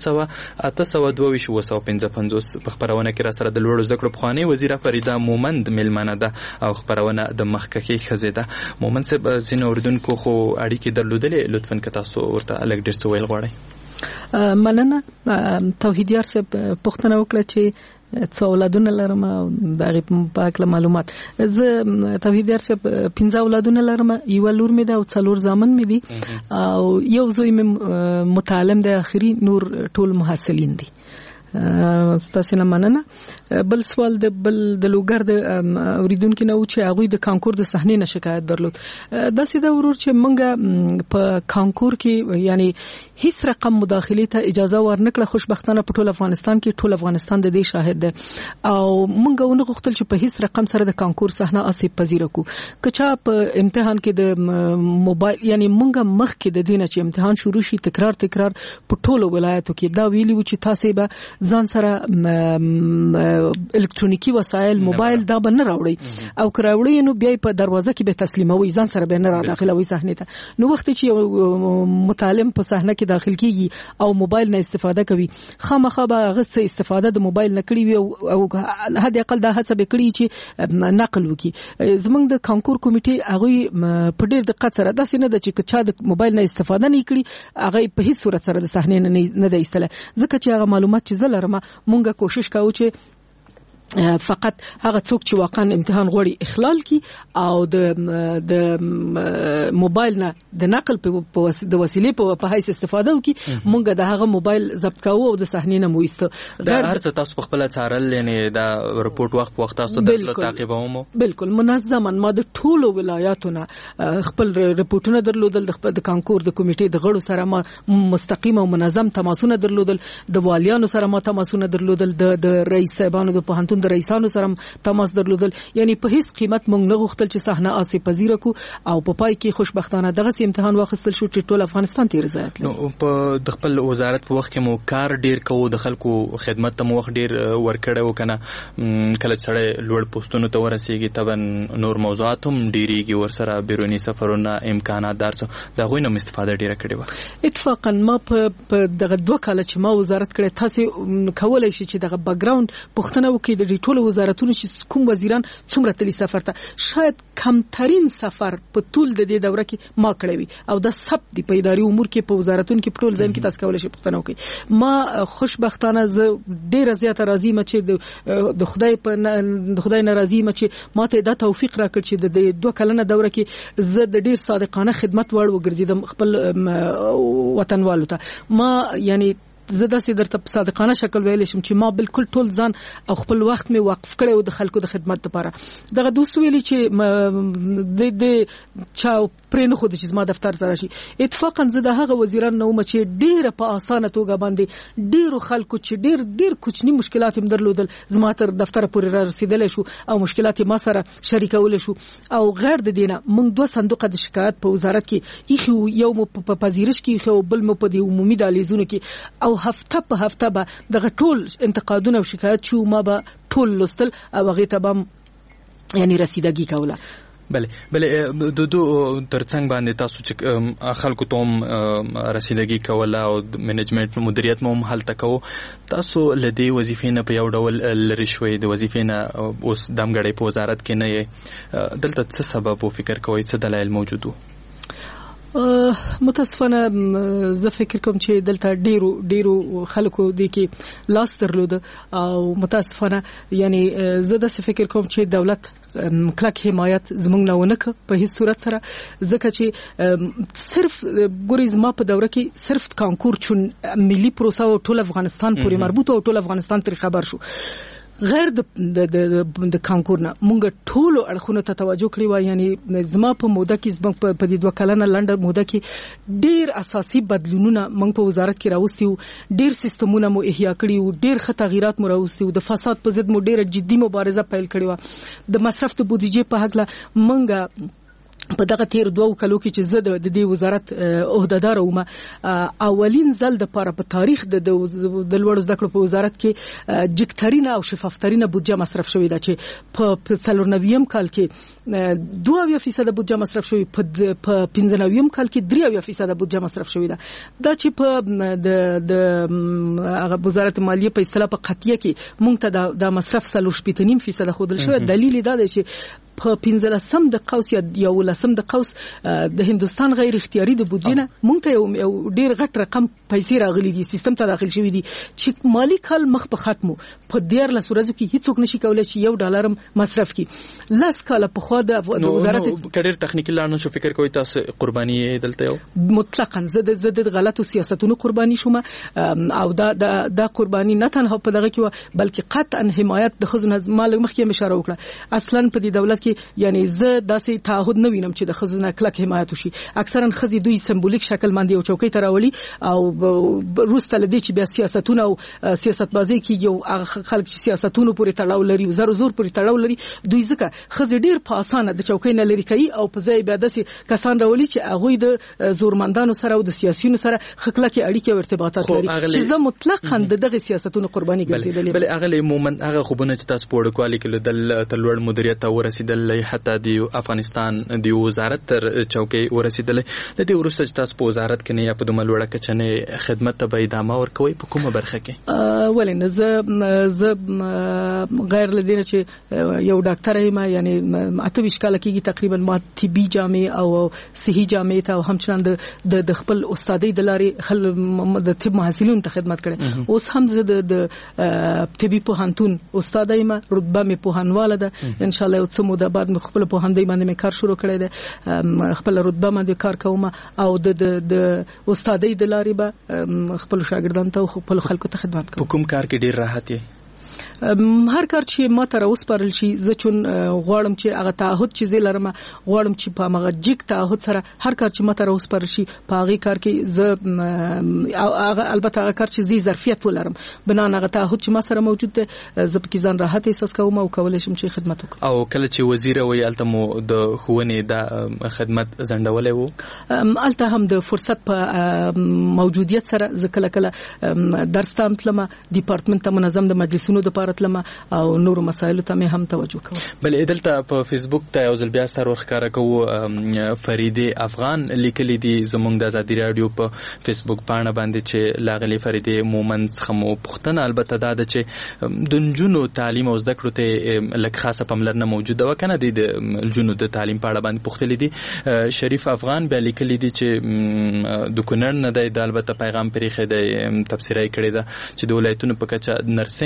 0.822 په خبرونه کې را سره د لوړو ذکر په خواني وزیره فریده مومند ملمنه ده او خبرونه د مخکې خزیده مومند صاحب زین اردن کو خو اړیکې درلودلې لطفاً که تاسو ورته الګ ډیر څه ویل غواړئ مننه توحیدیار صاحب پښتنه وکړه چې څو اولادونه لرم دا غي په اړه معلومات زه توحیدیار صاحب 15 اولادونه لرم یو لور مې دا او څلور زامن مې دي او یو زوی مې متعلم دی اخري نور ټول محصلین دي تاسو نه مننه بل سوال د لوګر د اوریدونکو نه و چې هغه د کانکور د صحنې نه شکایت درلود دا سیده ورور چې مونږه په کانکور کې یعنی هیڅ رقم مداخله ته اجازه ورنکړه خوشبختانه په ټول افغانستان کې ټول افغانستان د دې شاهد ده او مونږه ونه غوښتل چې په هیڅ رقم سره د کانکور صحنه اسې پذیره کو کچا په امتحان کې د موبایل یعنی مونږه مخ کې د دینه چې امتحان شروع شي تکرار په ټولو ولایتو کې دا ویلی و چې تاسو به ځان سره الکترونیکی وسایل موبایل دا به نه راوړي او کراوړي نو بیا په دروازه کې به تسلیموي ځان سره به نه را داخلوي صحنه ته نو وخت چې متعلم په صحنه کې داخل کیږي او موبایل نه استفاده کوي خامخا به غصه استفاده د موبایل نه کړی وي او حد اقل دا هڅه به کړی چې نقل وکړي زمونږ د کانکور کمیټې هغه په ډېر دقت سره داسې نه د چې چا د موبایل نه استفاده نه کړي هغه په هیڅ صورت سره د صحنه نه دی ایستله ځکه چې هغه معلومات چې زلرم مونږه کوشش کوو چې فقط هغه څوک چې واقعا امتحان غوړي اخلال کی او د موبایل نه د نقل په د وسیلې په حیث استفاده وکي مونږ د هغه موبایل ضبط کوو او د صحنې نه مويسته دا هر څه تاسو په خپل څارل یعنی دا رپورټ وخت تاسو د تعقیبومو بالکل منظم ما د ټولو ولایاتونو خپل رپورټونه درلودل د کانکور د کمیټې د غړو سره ما مستقیم او منظم تماسونه درلودل د والیانو سره ما تماسونه درلودل د رئیس صاحبانو د پوهنتون د رئیسانو سره تماس درلودل یعنی په هیڅ قیمت مونږ نه غوښتل چې صحنه آسې پذیره کو او په پای کې خوشبختانه دغه امتحان واخیستل شو چې ټول افغانستان ته رضایت لري نو په د خپل وزارت په وخت کې مو کار ډیر کوو د خلکو خدمت ته مو وخت ډیر ورکړو کنه کله چې لوړ پوسټونو ته ورسیږي تبن نور موضوعات هم ډیریږي ورسره بیرونی سفرونه امکانات درڅ دا غوښنه استفاده ډیره کړې و اتفاقا ما په دغه 2 کال چې ما وزارت کړې تاسو کولای شئ چې دغه بیک ګراوند پښتنه وکړي د ټول وزارتونو چې کوم وزیران څومره تلی سفر ته شاید کمترین سفر په ټول د دې دوره کې ما کړی وي او د سب د اداري امور کې په وزارتونو کې ټول ځین کې تاسو کولای شئ پښتنه وکړي ما خوشبختانه زه ډیره زیاته راضی م چې د خدای ناراضی م چې ماته دا توفیق راکړ چې د 2 کلنه دوره کې زه د ډیر صادقانه خدمت وړ وګرځیدم خپل وطنوالو ته ما یعنی زه داسې درته په صادقانه شکل ویلی شم چې ما بالکل ټول ځان او خپل وخت مې وقف کړی و د خلکو د خدمت لپاره. دغه دوست ویلي چې د چا پرې نه خو د چې زما دفتر ته راشي. اتفاقا زه د هغه وزیران نه وم چې ډېره په اسانه توګه باندې ډېرو خلکو چې ډېر کوچني مشکلات هم درلودل زما تر دفتر پورې را رسیدلی شو او مشکلات ما سره شریکولی شو. او غیر د دې نه موږ 2 صندوقه د شکایت په وزارت کې ایښي، یو مو په پذیرش کې ایښي او بل مو په دې عمومي دهلیزونو کې، او هفته په هفته به دغه ټول انتقادونه او شکایت شو ما به ټول لوستل او هغې ته به یعنی رسیدګي کوله. بله دو ترڅنګ باندې تاسو چې خلکو ته هم رسیدګي کوله او منیجمنت مدیریت مو هم هلته کوو، تاسو له دې وظیفې نه په یو ډول لرې شوئ، د وظیفې نه اوس دمګړی په وزارت کې نه یې، دلته څه سبب و فکر کوئ، څه دلایل موجود وو؟ متاسفانه زه فکر کوم چې دلته ډیرو خلکو د کې لاس درلود او متاسفانه یعنی زه د فکر کوم چې دولت کلک حمایت زموږ نه ونکه په هیڅ صورت سره، ځکه چې صرف ګوریز ما په دوره کې صرف کانکور چون ملي پروسه او ټول افغانستان پورې مربوط او ټول افغانستان تر خبر شو. غیر د کانکور نه مونږ ټولو اړخونو ته توجه کړې و. یعنی زما په موده کې زموږ په دې 2 کلنه لنډه موده کې ډیر اساسي بدلونونه مونږ په وزارت کې راوستي وو، ډیر سیستمونه مو احیا کړي وو، ډیر ښه تغیرات مو راوستي وو، د فساد په ضد مو ډیره جدي مبارزه پیل کړې وه. د مصرف د بودیجې په هکله مونږ په دغه تیر 2 کلو کې چې زه د دې وزارت عہدهدار وم، اولین ځل د پاره په تاریخ د لوړ زده کړو په وزارت کې جګترینه او شفافترینه بودجه مصرف شوې ده، چې په 94 کال کې 2% بودجه مصرف شوې، په 95 کال کې 3% بودجه مصرف شوې ده. دا چې په د وزارت مالیه په اصطلاح په قطعیه کې مونږ ته د مصرف 3.5% خودل شوی. دلیل دا دی چې په 15 د قوس یا 11 د قوس د هندستان غیر اختیاري د بودجې نه مونږ ته یو ډیر غټ رقم پیسې راغلي دي، سیستم ته داخل شوی دي چې مالی کال مخ په ختمو په 14 ورځو کې هیڅوک نشي کولای چې $1 مصرف کړي. لاس کال په خوا د وزارت کډیر تخنیکی لارنو شو فکر کوي تاسو قرباني دلته یو مطلقاً زه د غلطو سیاستونو قرباني شوم او دا قرباني نه تنها په دغه کې بلکې قطعا حمایت د خزونه مال مخکې اشاره وکړه. اصلا په دې دولت کې یعنی زه داسې تعهد نه وینم چې د خزونه کلک حمایت وشي. اکثرا خزي دوی سمبولیک شکل باندې یو چوکۍ ته راولي او روسته لدی چې بیا سیاستونه او سیاست بازی کې یو خلک چې سیاستونو پورې تړاو لري، زور پورې تړاو لري، دوی ځکه خزي ډیر په اسانه د چوکۍ نه لري کوي او په ځای بیا داسې کسان راولي چې هغه د زورمندانو سره او د سیاسيونو سره خکلکه اړیکې او ارتباطات لري چې زه مطلقاً دغه سیاستونو قرباني ګرځیدلې. بل هغه عموما هغه خوبونه چې تاسو په وړاندې کې د تلوړ مدیریت او رسیدل حتی د افغانستان د وزارت تر چوکۍ ورسیدلې. د دې وروسته چې تاسو په وزارت کې نه یا په دومره لوړه کچه نه خدمت ته به ادامه ورکوي په کومه برخه کې؟ ولې زه غیر لدینه چې یو ډاکټر یم، یعنی 28 کال کېږي تقریبا ما طبي جامع او صحي جامع ته همچنان د خپل استادۍ د لارې د طب محصلینو ته خدمت کړې. اوس هم زه د طبي پوهنتون استاد یم، رتبه مې پوهنواله ده. ان شاء الله یو څه موده بعد مې خپل پوهندۍ باندې مې کار شروع کړی دی، خپل رتبه باندې کار کوم او د استادۍ د لارې به خپل شاګردانو ته خپل خلکو ته خدمت کوم. په کوم کار کې ډیر راحت یې؟ هر کار چې ما ته راوسپارل شي زه چون غواړم چې هغه تعهد چې زه لرم، غواړم چې په هغه جګ تعهد سره هر کار چې ما ته راوسپارل شي په هغه کار کې زه البته هغه کار چې زه ظرفیت ولرم بنا هغه تعهد چې ما سره موجود دی زه په کې ځان راحت احساس کوم او کولای شم چې خدمت وکړم. او کله چې وزیر وي الته مو د ښوونې د خدمت زندولې وو، الته هم د فرصت په موجودیت سره زه کله درس ته تلم، ډپارټمنټ ته منظم د مجلسونو د پارتلم او نور مسایلو ته هم توجه کوم. بل دلته په فیسبوک ته یو ځل بیا سره ورخاره کوو فریده افغان لیکلي دي زموږ د ازادي رادیو په فیسبوک پاڼه باندې چې لاغلی فریده مومن څخه پوښتنه البته دا ده چې د نجونو تعلیم او زده کړو ته لکه خاصه پاملرنه موجوده و کنه د نجونو د تعلیم په اړه باندې پوښتلي دي. شریف افغان بیا لیکلي دي چې د کونړ نه د البته پیغام پرېخې د تفسیرای کړی ده چې د ولایتونو په کچه نرسنګ ولې په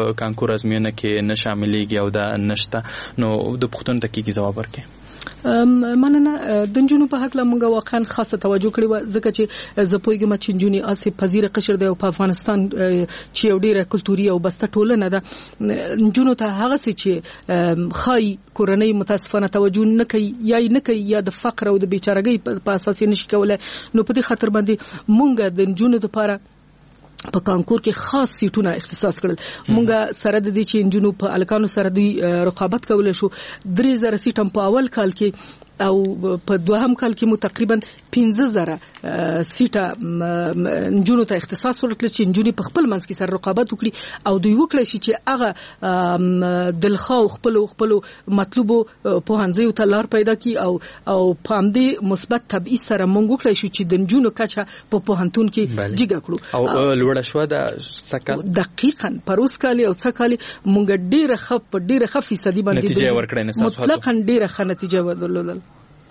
په کانکور ازموینه کې نه شاملېږي او دا نشته، نو د پوښتنو ته کېږي جواب ورکړي. مننه. د نجونو په حق لا موږ واقعا خاصه توجه کړې و، ځکه چې زه پوهیږم چې نجونې اسې پذیره قشر دی او په افغانستان چې یو ډیره کلتوري او بسته ټولنه ده، نجونو ته هغه څه چې خای کورنۍ متاسفانه توجه نه کوي یا د فقر او د بیچارهګۍ په اساس نشي کولای، نو په دې خاطر باندې مونږ د نجونو لپاره په کانکور کې خاص سیټونه اختصاص کړل. مونږ سره د دې چې نجونو په الکانو سره دوی رقابت کولای شو. 3000 سیټ هم په اول کال کې او په دوهم کال کې مو تقریبا 15000 سیټه نجونو ته اختصاص ورکړل چې نجونې په خپل منځ کې سره رقابت وکړي او دوی وکړي شي چې هغه دلخوا خپل مطلوب په هنځي ته لار پیدا کی او په همدې مثبت تبعیض سره مونږ وکړي شو چې د نجونو کچه په پوهنتون کې جګه کړو او لوړه شو د سکل دقیقاً پروس کالي او څکالي مونږ ډیره ښه فیصدي باندې نتیجه ورکړې نه مطلقاً ډیره ښه نتیجه ورلودل.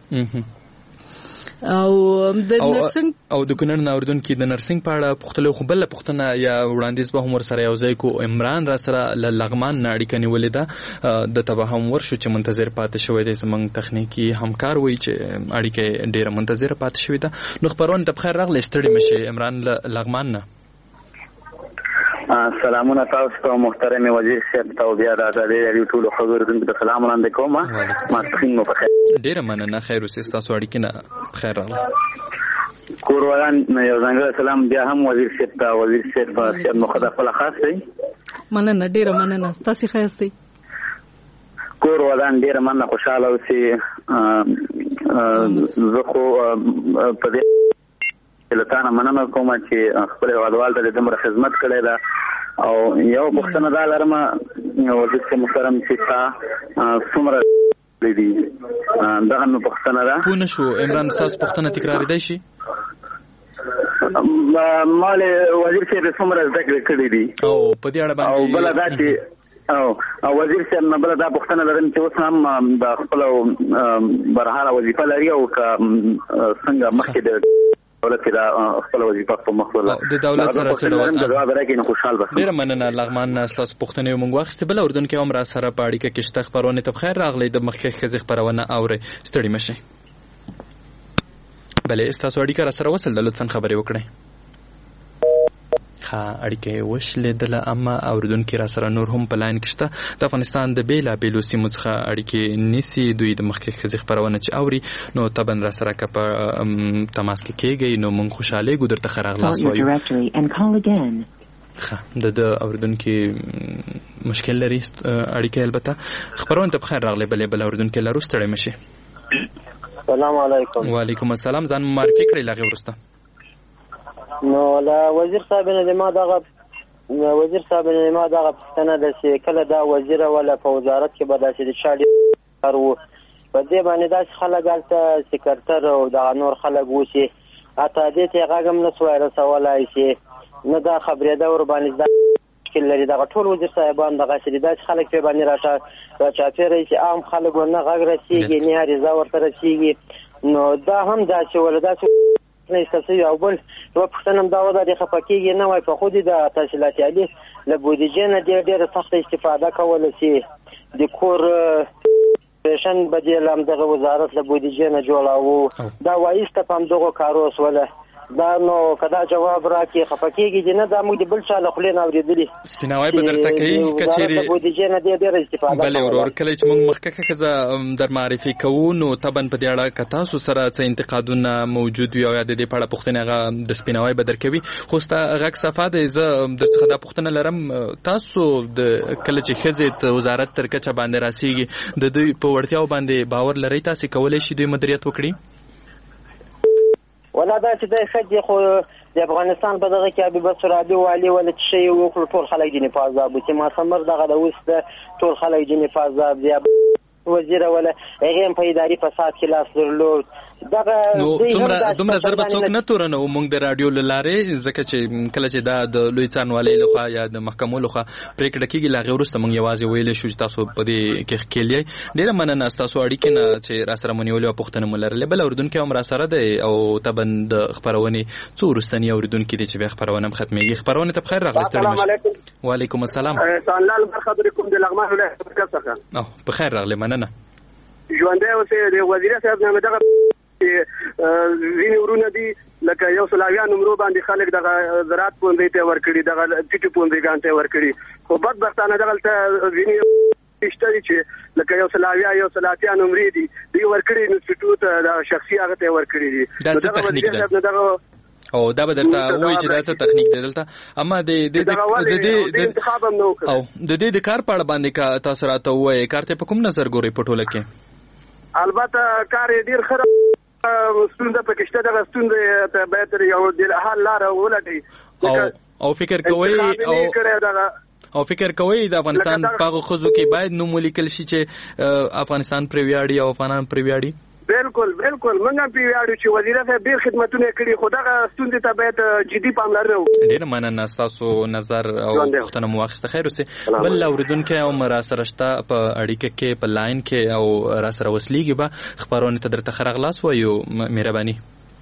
او د نرسنګ او د کونړ ناوردون کې د نرسنګ په اړه پختلو خو بل پختنه یا وړاندیز به هم ور سره یو ځای کو عمران را سره لغمان اړیکه نیولې ده د تبهم ورشو چې منتظر پاتې شوی دی، زمنګ تخنیکی همکار وایي چې اړیکه ډیره منتظر پاتې شوی ده. نو خبرونه ته بخیر راغلی ستړي مشه عمران لغمان نه. سلامونه تاسو ته محترم وزیر صاحب ته بیا د ازادي رادیو ټول خبرونه ته سلام وړاندې کوم. ما څنګه په خیر ډیره مننه. خیر اوسې تاسو اړیکې نه بخیر راغله. کورولان یو ځانګړی سلام بیا هم وزیر صاحب ته. وزیر صاحب خیال مخدف خپل خاص دی. مننه ډیره مننه. تاسو ښه یاست؟ کورولان ډیره مننه خوشاله اوسې. زه خو په دې لتانا مننه کوم چې خپل هیوادوال ته دومره خدمت کړې ده او یو پښتنه دا لرمه وزیر صاحب محترم چې تا څومره دي دا هم پښتنه ده. پونه شو عمران تاسو پښتنه تکرار دی شي مال وزیر صاحب څومره ذکر کړی دي او په دې اړه باندې او بل دا چې او وزیر صاحب نه بل دا پښتنه لرم چې اوس هم د خپل برهاره وظیفه لري او څنګه مخکې د دولت دا خپل وظیفه په مخوله د دولت سره سره جواب راکړي. خوشحال بس ډیر مننه. لغمان تاسو پښتنه مونږ واخسته بل اردن کې عمر سره په اړیکه کې شته خبرونه ته بخیر راغلی د مخکې خزي خبرونه اوري ستړي مشه. بلې تاسو اړیکه سره وصل لطفا خبري وکړئ. اړیکه وشلېدله اما اوریدونکو را سره نور هم په لاین کې شته د افغانستان د بیلا بیلو سیمو څخه اړیکې نیسي دوی د مخکې خزي خبرونه چې اوري نو تبن را سره کپ تماس کې کېږي نو مونږ خوشاله ګو درته خراغلاس وایو. د اوریدونکو مشکل لري اړیکه البته خبرونه ته بخیر راغلی بل اوریدونکو لارو ستړي مشه. السلام علیکم. وعلیکم السلام. ځان معرفي کړئ لاغه ورسته. نو لا وزیر صاحب نه ما دغه پښتنه د چې کله دا وزیر ولا په وزارت کې به داسې د شاړي کارو په دې باندې داسې خلک هلته سکرټر او دغه نور خلک وشي اته دې ته غږم نه سوای رسولای شي نه دا خبرېده ور باندې دا مشکل لري. دغه ټول وزیر صاحبان دغه چې داسې خلک په باندې راچاپېري چې عام خلک ونه غږ رسېږي نه اړیزه ورته رسېږي نو دا هم داسې ولداسې نه استفسي او بل یو پښتنم دا ودا د خپکیږي نه وای په خو دې د تحصیلات عالی له بودیجه نه ډېر سخت استفاده کول شي د کور پېشن بدیل هم دغه وزارت له بودیجه نه جوړاوه دا وایسته پم دغه کاروس ولا دا نو کدا جواب راکې خپکیږي نه دا موږ بل څه له خلینو اوریدلی سپیناوي به درته کوي کچېری بودیجه نه ډېر استفاده بل ورور کله چې موږ مخکې کزه در معرفي کوو نو تبن په دې اړه کتا سو سره څه انتقادونه موجود وي او د دې په اړه پوښتنه غا د سپیناوي به درکوي خو ستا غږ صفاده ز د څه دا پوښتنه لرم تاسو د کله چې خزه وزارت تر کچه باندې راسیږي د دوی په وړتیاو باندې باور لري تاسو کولای شئ دوی مدیریت وکړي ولا دا چې د خدي خو د افغانستان په دغه کې ابي بصر عادي والي ولا شي وکړ ټول خلک دي نه فازاب چې ما سمر دغه د وسته ټول خلک دي نه فازاب دی وزیر ولا هغه په اداري فساد کې لاس درلود دومره ضربه څوک نه تورنه مونږ د رادیو لاره ځکه چې کله چې دا د لوی څانوالۍ لخوا یا د محکمو لخوا پریکړه کیږي لا غوړسته مونږ یوازې ویلې شو چې تاسو په دې کې خکېلې ډیره مننه تاسو اړیکې نه چې را سره مونږ یو پښتنه مولرلې بل اوردونکو هم را سره دی او تبند خبرونه څو ورستنی اوردونکو دي چې به خبرونه ختميږي خبرونه ته بخیر راغلی ستړي مشه وعلیکم السلام سلام خبرکم د لغمان ولایت څخه بخیر راغلی مننه ژوندې اوسه د وزیر صاحب نه دغه ویني ورونه دي لکه یو سلاویان نمرو باندې خلک دغه زراعت پوندې ته ورکړي دغه ټیټي پوندې ګانته ورکړي خو بدبختانه دغه ویني اشتري چې لکه یو سلاویا یو سلاتیا نمرې دي دی ورکړي انسټیټیوټ د شخصي هغه ته ورکړي دي دا تخنیک ده او دا به درته وایي چې دا څه تخنیک دی دلته اما د انتخاب هم نو او د دې د کار په اړه باندې کا تاسو راته وایي کار ته په کوم نظر ګوري په ټوله کې البته کار ډیر خراب ستونزه پکشته دغه ستونزه ته به تر یو د حل لار ولټي او فکر کوي او فکر کوي د افغانستان په خزو کې باید نو ملیکل شي چې افغانستان پر ویاړي او افغانان پر ویاړي بالکل موږ په ویاړو چې وزیر صاحب ډیر خدمتونه کړي خو دغه ستونزې ته باید جدي پاملرنه وکړي ډیر مننه تاسو نظر او پوښتنه مو واخیسته خیر اوسه بل اوریدونکو او مراسره شته په اړیکه کې په لاین کې او را سره وسلیږي به خبرونه ته درته خرغلاس وایو مهرباني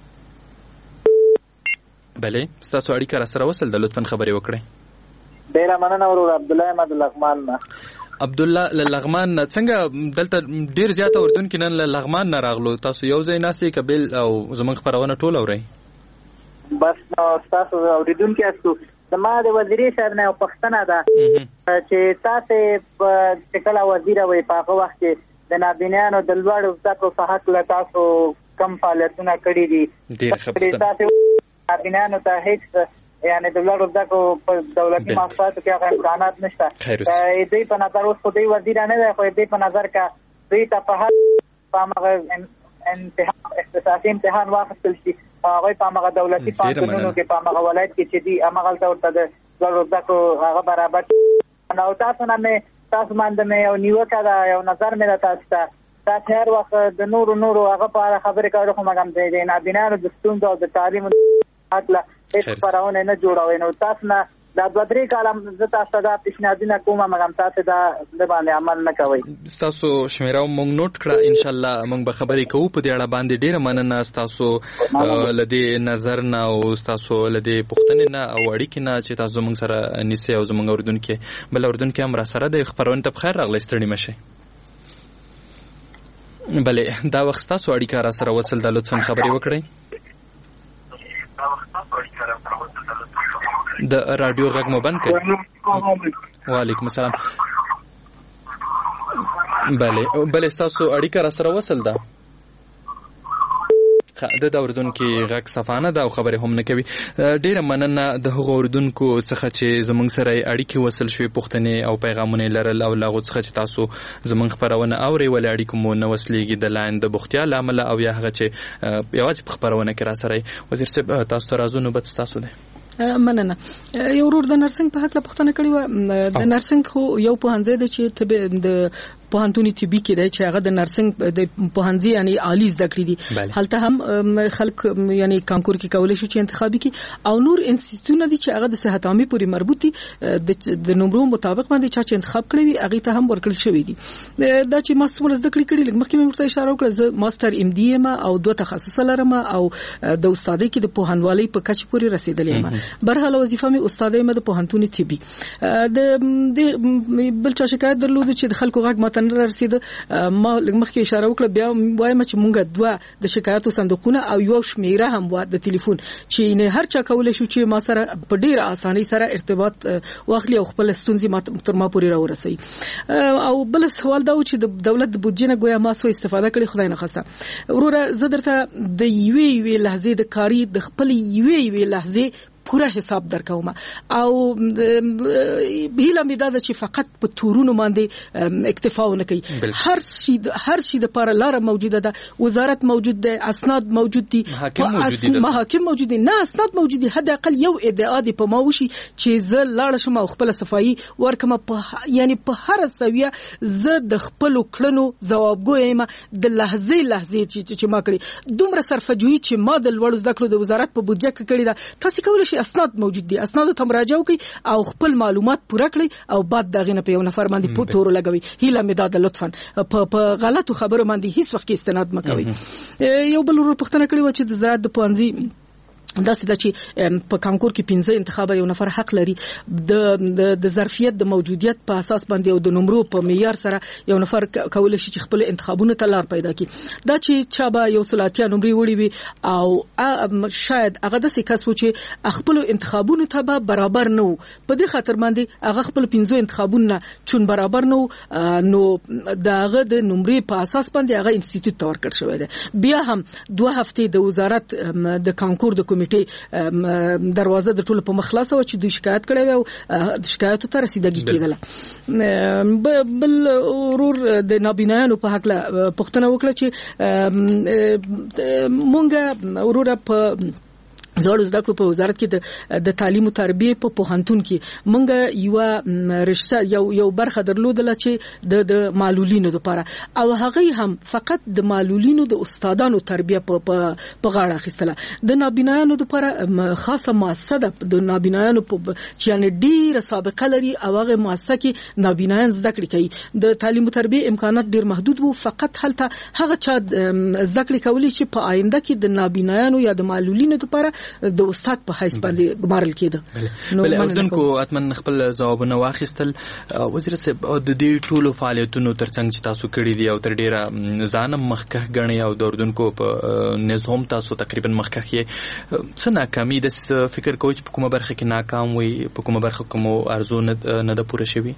بله تاسو اړیکه را سره وصل د لطفا خبري وکړئ ډیر مننه ورور عبد الله احمد لغمان عبد الله لغمان څنګه دلته ډیر زیات اردن کې نن لغمان نه راغلو تاسو یو ځای ناسي قبل او زمونږ خبرونه ټول اورئ بس تاسو اوریدونکو تاسو د ما د وزیر صاحب نه پښتنه ده چې تاسو په کله وزیر وي په هغه وخت کې د نابینانو د لوړو زده په حق له تاسو کم فعالیتونه کړی دي ډیر ښه تاسو نابینانو ته هیڅ یعنی د لوړو زده په دولتي مؤسساتو کې هغه امکانات نشته دې په نظر اوس خو دې وزیر نه دی خو دې په نظر کا دې ته په هغه امتحان اختصاصي امتحان واخیستل شي هغه په هغه دولتي پانتونو کې په هغه ولایت کې چې دې هغه ته د لوړو زده هغه برابر نو تاسو نه تاسو باندې یو نیوکه دا یو نظر مې تاسو ته هر وخت د نورو هغه په اړه خبرې کوي خو مګم دې نه بینانو د ستونزو او د تعلیم اطلاع هیڅ پرونه نه جوړوي نو تاسو نه دا د درې کالم زه تاسو دا پیشنهادونه کوم مګم تاسو دا د باندې عمل نه کوي تاسو شمیره مونږ نوٹ کړه ان شاء الله مونږ به خبرې کوو په دې اړه باندې ډیره مننه تاسو لدی نظر نه او تاسو لدی پښتنې نه او اړیکې نه چې تاسو مونږ سره نيسي او زمونږ اوردونکو بل اوردونکو هم را سره د خبرونه ته بخیر راغلی ستړي مشه بله دا وخت تاسو اړیکه را سره وصل د لطفا خبري وکړئ د رادیو غږ مو بند کړئ وعلیکم السلام بله تاسو اړیکه را سره وصل ده د اوردونکو غږ صفانه ده او خبره هم نه کوي ډیره مننه د هغو اوردونکو څخه چې زمونږ سره اړیکې وصل شوي پوښتنې او پیغامونه لرل او لاغو څخه چې تاسو زمونږ خبرونه اوري ولې اړیکې مو نه وصلېږي د لاین د بوختیا لامل او یا هغه چې یوازې په خبرونه کې را سره وزیر صاحب تاسو ته راځو نوبت تاسو ده مننه یو ورور د نرسنګ په حق لا پښتنه کړی و د نرسنګ خو یو پوهنځی دی چې د پوهنتونی طبي کې دی چې هغه د نرسنګ د پوهنځي یعنی عالی زده کړی دي هلته هم خلک یعنی کانکور کې کولای شي چې انتخابي کې او نور انسټیټیوټونه دي چې هغه د صحت عامه پورې مربوط دي د نمبرو مطابق باندې چې انتخاب کړی وي هغه ته هم ورکړل شوی دي دا چې ماستر زده کړی لکه مخکې مې ورته اشاره وکړه زه ماستر ام ډي ام او 2 تخصص لرم او د استادۍ کې د پوهنوالۍ په کچه پورې رسیدلې یم برحال وظیفه مې استادۍ مې د پوهنتون طبي د بل چا شکایت درلود چې د خلکو غږ ماته نه رسید ما مخکې اشاره وکړه بیا وایم چې مونږ دوه د شکایتو صندوقونه او یو شمیره هم و د ټلیفون چې نه هر چا کولای شو چې ما سره په ډیره اسانۍ سره ارتباط واخلي او خپل ستونزې تر ما پورې راورسي او بل سوال دا و چې د دولت د بودجې نه ګویا ما سو استفاده کړي خدای نه خواسته وروره زه درته د یوې لحظې د کاری د خپل یوې لحظې پوره حساب درکوم او هیله مې دا ده چې فقط په تورونو باندې اکتفا ونه کوي. هر شي د لپاره لاره موجوده ده، وزارت موجود ده، اسناد موجود دي، محاکم موجود دي، نه اسناد موجود دي. حد اقل یو ادعا دی په ما وشي چې زه لاړ شم او خپل صفایي ورکم یعنی په هر سویه زه د خپل کړنو ځوابګو یم د لحظه چې ما کړی دومره صرفه‌جویي چې ما د لوړ زده کړو د وزارت په بودجه کې کړی دا. تاسو کولای شئ اسناد موجود دي، اسناد ته مراجعه وکړئ او خپل معلومات پوره کړئ او بعد دغه نه په یو نفر باندې په تور لګوي. هیله مې دا د لطفاً په غلطو خبرو باندې هیڅ وخت استناد مکوئ. یو بل ورو پښتنه کړی و چې د زراعت د پوهنځي داسې دا چې په کانکور کې 15 انتخاب یو نفر حق لري د ظرفیت د موجودیت په اساس باندې او د نمرو په معیار سره یو نفر کولای شي چې خپل انتخابونه ته لار پیدا کړي. دا چې چا به یو سلاتیا نمرې وړي وي او شاید هغه د سکاس و چې خپل انتخابونه ته به برابر نه وو، په دې خاطر باندې هغه خپل 15 انتخابونه چون برابر نه وو نو داغه د نمرې په اساس باندې هغه انسټیټیوټ ته ورکړ شوی دی. بیا هم 2 هفته د وزارت د کانکور د کمیټې دروازه د ټولو په مخلاصه و چې دوی شکایت کړي او شکایتو ته رسیدګي کېدله. بل ورور د نابینایانو په حق له پښتنه وکړه چې مونږه ورور په زړه زده کړو په وزارت کې د تعلیم او تربیه په پوهنتون کې مونږ یو رشته یو برخه درلودله چې د معلولینو لپاره او هغه هم فقط د معلولینو د استادانو تربیه په غاړه اخیستله. د نابینایانو لپاره خاصه مؤسسه ده د نابینایانو په یعنی ډیره سابقه لري او هغه مؤسسه کې نابینایان زده کړې کوي. د تعلیم او تربیه امکانات ډیر محدود وو، فقط هلته هغه چا زده کړې کولی چې په آینده کې د نابینایانو یا د معلولینو لپاره د استاد په حیث باندې ګمارل کېده. بل اردنکو اتمن خپل ځوابونه واخیستل. وزیر صاحب د دې ټولو فعالیتونو ترڅنګ چې تاسو کړی دی او تر ډیره ځانم مخکخ غنی او د اردنکو په نظام تاسو تقریبا مخکخ یې څه ناکامي د فکر کوئ چې په کومه برخه کې ناکام وي، په کومه برخه کوم ارزو نه د پوره شوی؟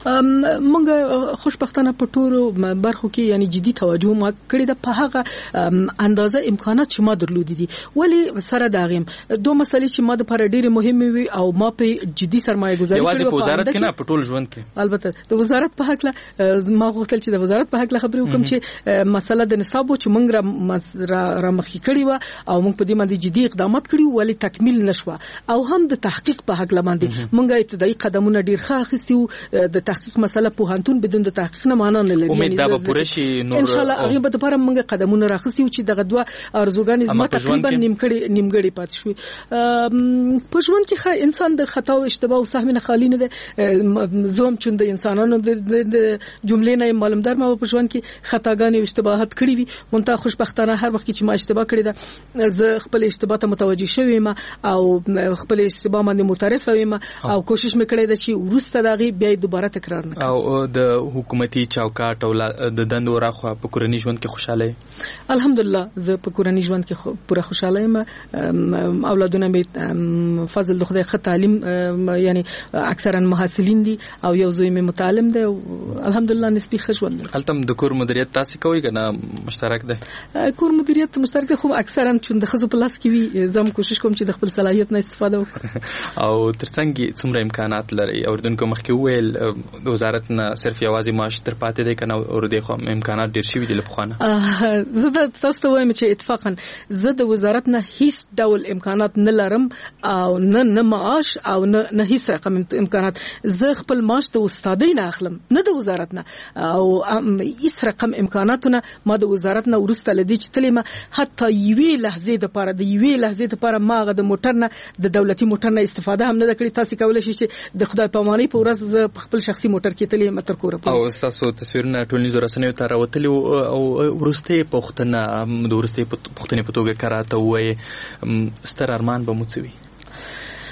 موږ خوشبختانه په ټولو برخو کې یعنی جدي توجه ما کړی ده په هغه اندازه امکانات چې ما درلودي دي. ولی سره دا دوه مسلې چې ما د پر ډېر مهمه وي او ما په جدي سرمایه گذاري کړې په وزارت کې نه په ټول ژوند کې. البته د وزارت په حق له ما غوښتل چې د وزارت په حق له خبرې وکم چې مسله د نصاب چې موږ را مخکې کړی و او موږ په دې باندې جدي اقدامات کړی ولی تکمیل نشو او هم د تحقیق په حق باندې موږ ابتدایي قدمونه ډیر ښه اخیستو. د تحقیق مسله په هانتون بدون د تحقیق نه معنا نه لري. امید دا به پوره شي نور ان شاء الله هغه به لپاره موږ قدمونه راخستو چې دغه دوه ارزوګان زما تقریبا نیمګړي پات شوي. په ژوند کې انسان د خطا او اشتباه او سهم نه خالی نه ده. زوم چون د انسانانو د جملې نه معلومدار ما په ژوند کې خطاګانې او اشتباهات کړې وي. منتها خوشبختانه هر وخت چې ما اشتباه کړې ده زه خپل اشتباه ته متوجه شوم او خپل اشتباه باندې معترف وم او کوشش مې کړې ده چې ورسته دغه بیا دوباره تکرار نه کړم. او د حکومتي چوکاټ او د دندو راخوا په کورنۍ ژوند کې خوشاله؟ الحمدلله زه په کورنۍ ژوند کې پوره خوشاله یم. اولادونه مې فضل د خدای ښه تعلیم یعنی اکثرا محصلین دي او یو زوی مې متعلم دی او الحمدلله نسبی ښه ژوند لري. البته د کور مدیریت تاسو کوئ کنه مشترک ده؟ کور مدیریت مشترک دی خو اکثرا چون د خزو په لاس کې وي زم کوشش کوم چې د خپل صلاحیت نه استفاده وکړم. او ترڅنګ څومره امکانات لري اردن کوم مخکې ویل د وزارت نه صرف یوازې معاش تر پاتې دی کنه او د خو امکانات ډیر شوي دي لپخوانه؟ زه تاسو ته وایم چې اتفاقا زه د وزارت نه هیڅ ډول امکانات نه لرم او نه معاش او نه هیڅ رقم امکانات. زه خپل معاش د استادۍ نه اخلم نه د وزارت نه او هیڅ رقم امکاناتونه ما د وزارت نه ورسته لدی چې تلم حتی یوې لحظې د پاره ما د موټر نه د دولتي موټر نه استفاده هم نه کړې. تاسو کولای شئ چې د خدای پامانۍ په ورځ زه خپل شخصي موټر کې تلم تر کوره. او تاسو تصویرونه ټولنیزو رسنیو ته راوتلي او ورسته پوښتنه د ورسته پوښتنې په توګه کراته وایي ستر ارمان به مو څه وي؟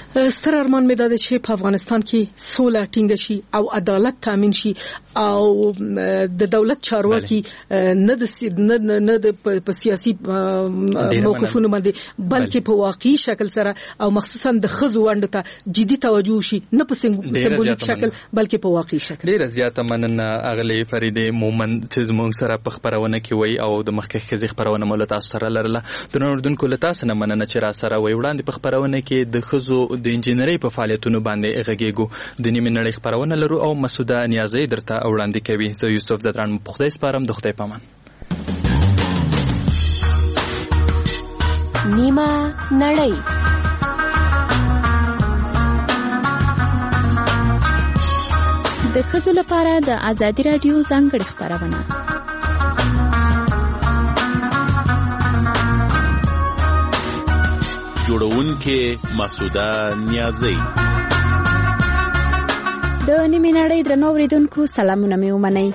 ستر ارمان مې دا دی چې په افغانستان کې سوله ټینګه شي او عدالت تامین شي او د دولت چارواکي نه د سیاسي موقفونو باندې بلکې په واقعي شکل سره او مخصوصا د ښځو ونډو ته جدي توجه شي، نه په سمبولیک شکل بلکې په واقعي شکل. ډیره زیاته مننه اغلی فریدې مومن چې زموږ سره په خبرونه کې وای او د مخکې ښځې خبرونه مو له تاسو سره لرله. د اردوونکو له تاسو نه مننه چې را سره وای. وړاندې په خبرونه کې د ښځو د انجینرۍ په فعالیتونو باندې غږیږو. د نیمه نړۍ خبرونه لرو او مسعوده نیازی درته وړاندې کوي. زه یوسف زدران مو په خدای سپارم. د خدای پامان. نیمه نړۍ د ښځو لپاره د ازادي راډیو ځانګړې خبرونه. جوړونکې مسعوده نیازی. د نیمه نړۍ درنو اوریدونکو سلامونه مې ومنئ.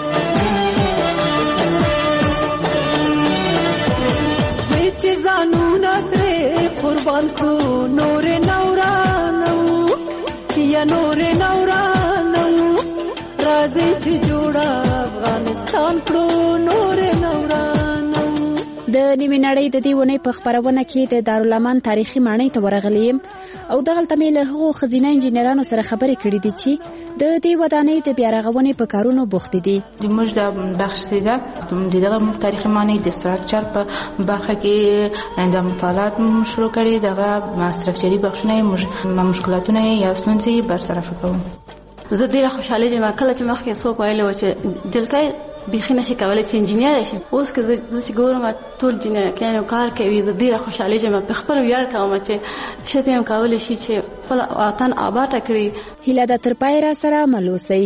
چې ځانونه ترې قربان کړو نور نورانو یا نور نورانو راځي چې جوړه افغانستان کړو نور نورانو. د نیمه نړۍ د دې ونې په خبرونه کې د دارالامان تاریخي ماڼۍ ته ورغلی یم او دغلته مې له هغو ښځینه انجینرانو سره خبرې کړې دي چې د دې ودانۍ د بیارغونې په کارونو بوخت دي. موږ د بخش ده دغه تاریخي ماڼۍ د استراکچر په برخه کې د مطالعات شروع کړي. دغه استراکچري بخشونه مشکلاتونه یا ستونزې برطرف کوو. زه ډیره خوشاله یم کله چې مخکې څوک ویل و چې جلکۍ بیخي نشي کولای چې انجینر شي. اوس که زه چې ګورم ټول جنکانو کار کوي زه ډیره خوشاله یم. په خپل ویاړ کوم چې شته هم کولای شي چې خپل وطن آباد کړي. هیله ده تر پای را سره ملوسي.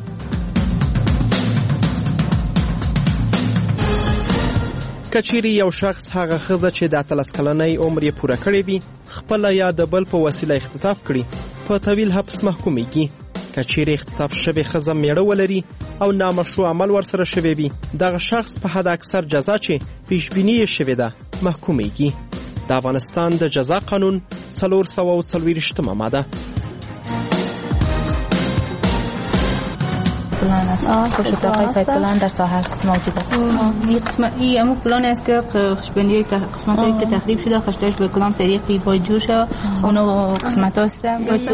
کچيري یو شخص هغه ښځه چې د 13 کلنۍ عمر یې پوره کړی وي خپل یا د بل په وسیله اختطاف کړي په طویل حبس محکومیږي. کچيري اختطاف شوی ښځه میړه ولري او نامشروع عمل ورسره شوی وي دغه شخص په حد اکثر جزا چې پیشبینی شوی ده محکومیږي. د افغانستان د جزا قانون 440 ماده. پلان است پشت سایت پلان در ساحه موجود است. این همون پلان است که خشبندی قسمت‌هایی که تخریب شده خشدش به کدام طریقی باید جور شود اونو قسمت هست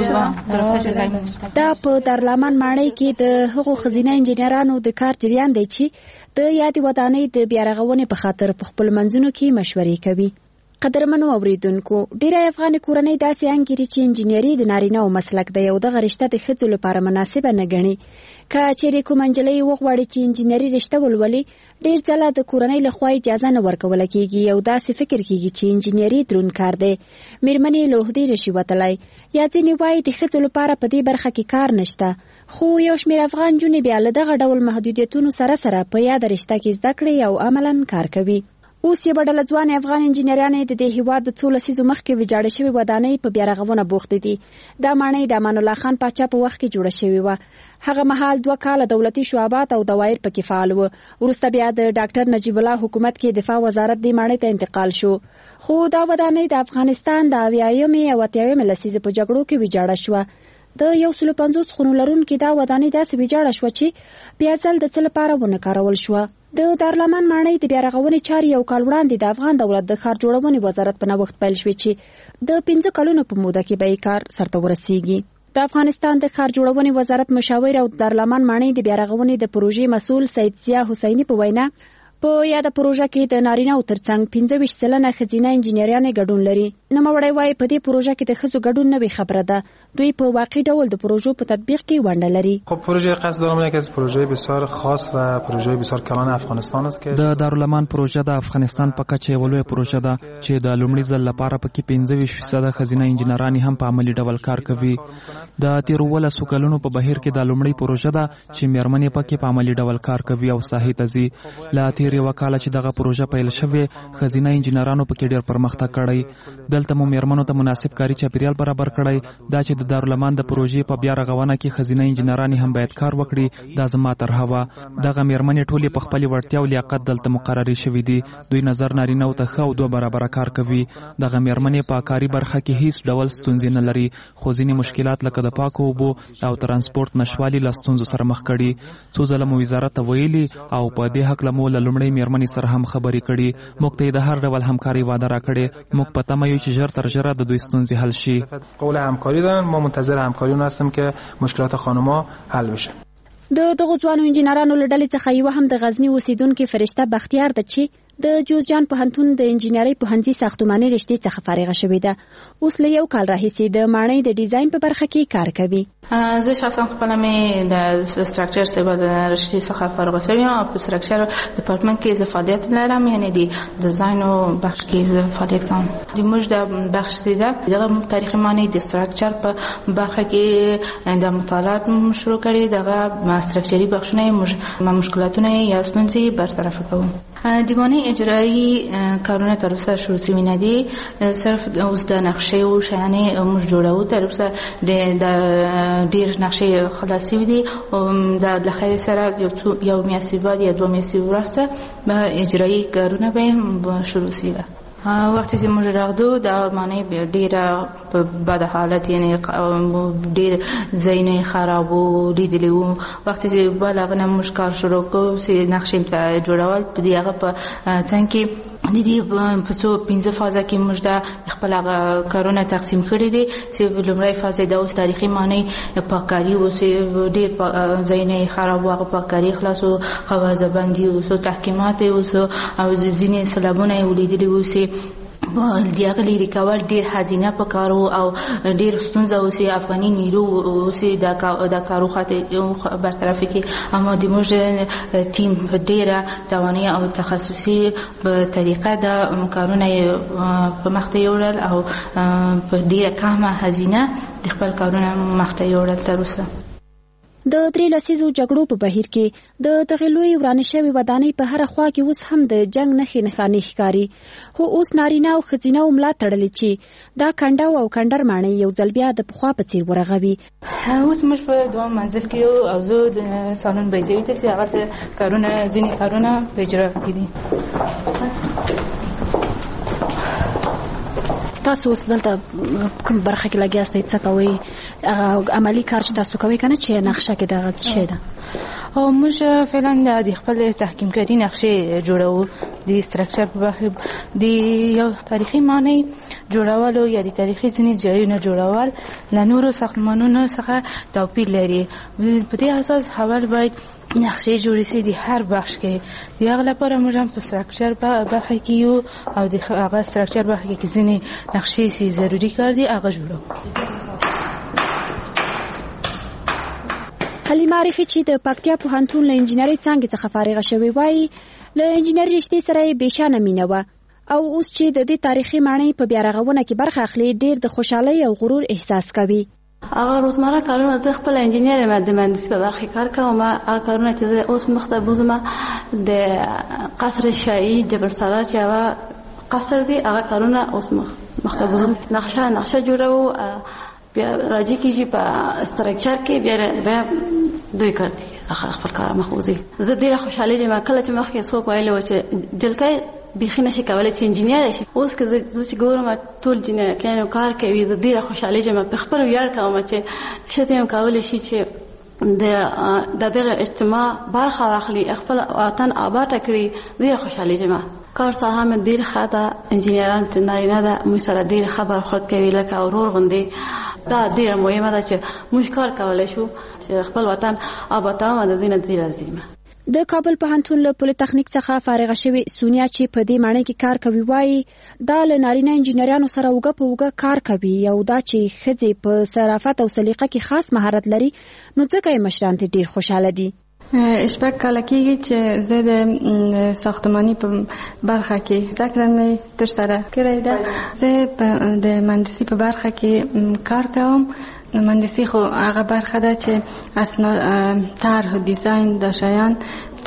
دا په دارالمان ماڼۍ کې د هغو ښځینه انجینرانو د کار جریان دی چې د یادې ودانۍ د بیارغونې په خاطر په خپل منځونو کې مشورې کوي. قدرمنو اوریدونکو ډیری افغان کورنۍ داسې انګیري چې انجینري د نارینه او مسلک دی او دغه رشته د ښځو لپاره مناسبه نه ګڼي. که چیرې کوم نجلۍ وغواړي چې انجینري رشته ولولي ډیر ځله د کورنۍ لخوا اجازه نه ورکول کیږي او داسې فکر کیږي چې انجینري دروند کار دی، میرمنې له عهدې نشي وتلی یا ځینې وایي د ښځو لپاره په دې برخه کې کار نشته. خو یو شمېر افغان نجونې بیا له دغه ډول محدودیتونو سره په یاده رشته کې زده کړې او عملاً کار کوي. اوس یې بدله ځوانې افغان انجینرانې د دې هیواد د څو لسیزو مخکې ویجاړې شوې ودانۍ په بیارغونه بوخت دي. دا ماڼۍ د امان الله خان پاچا په وخت کې جوړه شوې وه. هغه مهال 2 کاله دولتي شعبات او دوایر پکې فعال وو. وروسته بیا د ډاکټر نجیب الله حکومت کې دفاع وزارت دې ماڼۍ ته انتقال شو. خو دا ودانۍ د افغانستان د 80مې او 80مې لسیزې په جګړو کې ویجاړه شوه. د 150 خونو لرونکي دا ودانۍ داسې ویجاړه شوه چې بیا ځل د څه لپاره ونه کارول شوه. د دارالمان ماڼۍ د بیارغونې چارې یو کال وړاندې د افغان دولت د ښار جوړونې وزارت په نوښت پیل شوې چې د 15 کلونو په موده کې به یې کار سرته ورسیږي. د افغانستان د ښار جوړونې وزارت مشاور او دارالمان ماڼۍ د بیارغونې د پروژې مسؤل سید ضیا حسیني په وینا په یاده پروژه کې د نارینه او ترڅنګ 25 سلنه ښځینه انجینرانې ګډون لري. نوموړی وایي په دې پروژه کې د ښځو ګډون نوې خبره ده. دوی په واقعي ډول د پروژو په تطبیق کې ونډه لري. خب پروژه قصد دارم یک از پروژه بسیار خاص و پروژه بسیار کلان افغانستان است که د دارالمان پروژه د افغانستان په کچه یو لوی پروژه ده چې د لومړي ځل لپاره پکې 25% ښځینه انجینرانې هم په عملي ډول کار کوي. د 13 کلونو په بهیر کې د لومړي پروژه ده چې میرمنې پکې په عملي ډول کار کوي او ساحې ته ځي. لا تیر تیر یو کال چې دغه پروژه پیل شوې خزینه انجینرانو په کې ډېر پرمختګ کړی. دلته مو میرمنو ته مناسب کاري چاپیریال برابر کړی. دا چې د دارالمان د پروژې په بیا رغونه کې خزینه انجینران هم باید کار وکړي دا زما طرحه وه. دغه میرمنې ټولې په خپلې وړتیا او لیاقت دلته مقررې شوي دي. دوی نظر نارینه‌و ته ښه او 2 برابره کار کوي. دغه میرمنې په کاري برخه کې هیڅ ډول ستونزې نه لري، خو ځینې مشکلات لکه د پاکو اوبو او ترانسپورت نشوالي له ستونزو سره مخ کړي. څو ځله مو وزارت ته ویلي او په دې هکله مو له لومړۍ میرمنې سره هم خبرې کړي. موږ ته یې د هر ډول همکاري وعده راکړې. موږ په تمه یو چې ژر تر ژره د دوی ستونزې حل شي. قول همکاری دارن، ما منتظر همکاری اون هستیم که مشکلات خانم‌ها حل بشه. دغه ځوانو انجینرانو له ډلې څخه یو هم د غزنی اوسیدونکو فرشته بختیار ده چې د جوزجان پوهنتون د انجینرۍ پوهنځي ساختماني رشتې څخه فارغه شوې ده. اوس له یو کال راهیسې د ماڼۍ د ډیزاین په برخه کې کار کوي. زه شخصا خپل مې د سټراکچر څخه د رشتې څخه فارغه شوم او په سټراکچر ډپارټمنټ کې زه فعالیت لرم، یعنی د ډیزاین او بخش کې زه فعالیت کوم. د موږ د بخش دی دغه تاریخي معنی د سټراکچر په برخه کې د مطالعات شروع کړي. دغه سټراکچري بخشونه مشکلاتونه یا ستونزې برطرف کوو. دیوانه اجرایی کارونه تر اوسه شروع شوي نه دي، صرف اوس د نقشې او شیانې موږ جوړو. تر اوسه د ډېر نقشې خلاص شوي دي او د لخر سره یو میاشتې بعد یا 2 میاشتې وروسته به اجرایی کارونه به شروع شي. وقتی چې موږ راغلو دا معنی ډیره په بد حالت، یعنی ډیر ځایونه خراب و لیدلی وو. وقتی چې بلغه موږ کار شروع کوو چې نقشې جوړول په دغه په څنګه کې د دې په څو 15 فازه کې موږ د خپل کارونه تقسیم کړی دي. چې لومړی فازه د اوس تاریخي معنی پاککاری او چې ډیر ځایونه خراب واغ پاککاری خلاصو خوازه بندي او تحکیمات او ځینې سلبونه ولیدلی وو. چې دیغه لري کول ډیر هزینه پکارو او ډیر ستونزه اوسي افغاني نیرو اوسي د کارو خاطر برطرف کی. اما د موږ ټیم په ډیره توانایي او تخصصي په طریقه د کارونه په مخته یوړل او په ډیره کمه هزینه د خپل کارونه مخته یوړل. تر اوسه د 3 لسیزو جګړو په بهیر کې د دغه لوی ورانه شوی ودانۍ په هر خوا کې اوس هم د جنگ نښې نښانې ښکاري. خو اوس نارینه او ښځینه ملا تړلې چې دا کنډه او کندر ماڼۍ یو ځل بیا د پخوا په څیر ورغوي. اوس موږ په 2 منزل کې او زه د سالون بیزوي ته هغه کارونه ځینې کارونه په اجرا کې دي. تاسو اوس دلته کوم برخه کې لګیاستئ؟ څه کوئ؟ عملی کار چې تاسو کوئ کنه چې نقشه کې دغه څه ده؟ او موږ فعلا د خپل تحکیمکاری نقشې جوړو. د سټراکچر په برخه د یو تاریخي معنی جوړول یا د تاریخي ځینې ځایونه جوړول له نورو ساختمانونو څخه توپیر لري. په دې اساس حواله باید نقشې جوړې شي د هر بخش کې. د هغه لپاره موږ هم په سټراکچر برخه کې یو او د هغه سټراکچر برخه کې ځینې نقشې سي ضروري کار دي هغه جوړو. حلیمه عارفي چې د پکتیا پوهنتون له انجینرۍ څانګې څخه فارغه شوې وایي له انجینرۍ رشتې سره یې بېشانه مینه وه او اوس چې د دې تاریخي ماڼۍ په بیا رغونه کې برخه اخلي ډېر د خوشحالۍ او غرور احساس کوي. هغه روزمره کارونه زه خپل انجینر یم، د مهندسي په برخه کار کوم. هغه کارونه چې زه اوس مخته بوزم د قصر شاهي جبر سالار چې هغه قصر دی، هغه کارونه اوس مخته بوزم. نقشه جوړو بیا راځي کېږي په سټراکچر کې بیا دوی کار دي خپل کار مخوزي. زه ډیره خوشاله یم کله چې مخکې څوک ویلو چې جلکای بیخي نشي کولای چې انجینر شي. اوس که زه چې ګورم ټول جنکانو کار کوي زه ډیره خوشاله یم. په خپل ویاړ کوم چې شته هم کولای شي چې د دغه اجتماع برخه واخلي، خپل وطن آباد کړي. ډیره خوشاله یم. کار ساحه مې ډیر ښه ده. انجینران چې نه ده موږ سره ډیر خبر خورد کوي لکه اورور غوندې. دا ډیره مهمه ده چې موږ کار کولای شو چې خپل وطن آباد او د دې ډیره زیمه. د کابل پوهنتون له پولیټیکنیک څخه فارغه شوې سونیا چې په دې ماڼۍ کې کار کوي وایي دا له نارینه انجینرانو سره اوږه په اوږه کار کوي او دا چې ښځې په صرافت او سلیقه کې خاص مهارت لري نو ځکه یې مشران ته ډیر خوشاله دي. شپږ کاله کېږي چې زه د ساختماني په برخه کې زده کړه مې ترسره کړې ده. زه د مهندسي په برخه کې کار کوم. مهندسي خو هغه برخه ده چې اسناد طرح دیزاین د شیان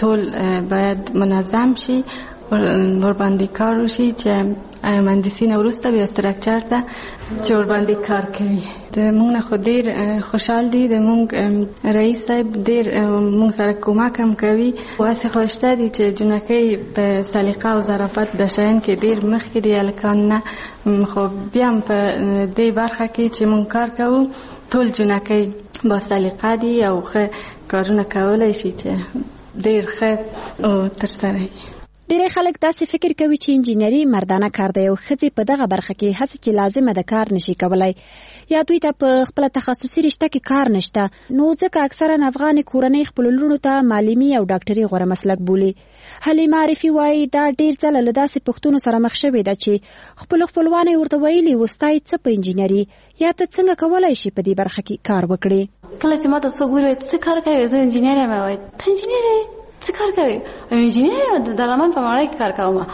ټول باید منظم شي ورباندې کار وشي چې مهندسین وروسته بیا استراکچر ته چې ورباندې کار کوي. د موږ نه خو ډېر خوشحال دي، د موږ رئیس صاحب ډېر موږ سره کومک هم کوي. واسې خوشته دي چې جنکۍ په سلیقه او ظرافت د شیان کې ډېر مخکې دي هلکان نه، خو بیا هم په دې برخه کې چې موږ کار کوو ټول جنکۍ با سلیقه دي او ښه کارونه کولی شي چې ډېر ښه ترسره وي. ډېری خلک داسې فکر کوي چې انجینري مردانه کار دی او ښځې په دغه برخه کې هڅه چې لازمه ده کار نشي کولای یا دوی ته په خپله تخصصي رشته کې کار نشته، نو ځکه اکثرا افغانې کورنۍ خپلو لوڼو ته معلمي او ډاکټري غوره مسلک بولي. حلیمه عارفي وایي دا ډېر ځله له داسې پوښتنو سره مخ شوې ده چې خپلو خپلوانو یې ورته ویلي و ستا څه په انجینري یا ته څنګه کولی شي په دې برخه کې کار وکړې. کله چې ما ته څوک وویل څه کار کوې، زه انجینر یم، وایي ته انجینر یې څه کار کوي؟ انجینر د لمن په ماڼۍ کې کار کوم.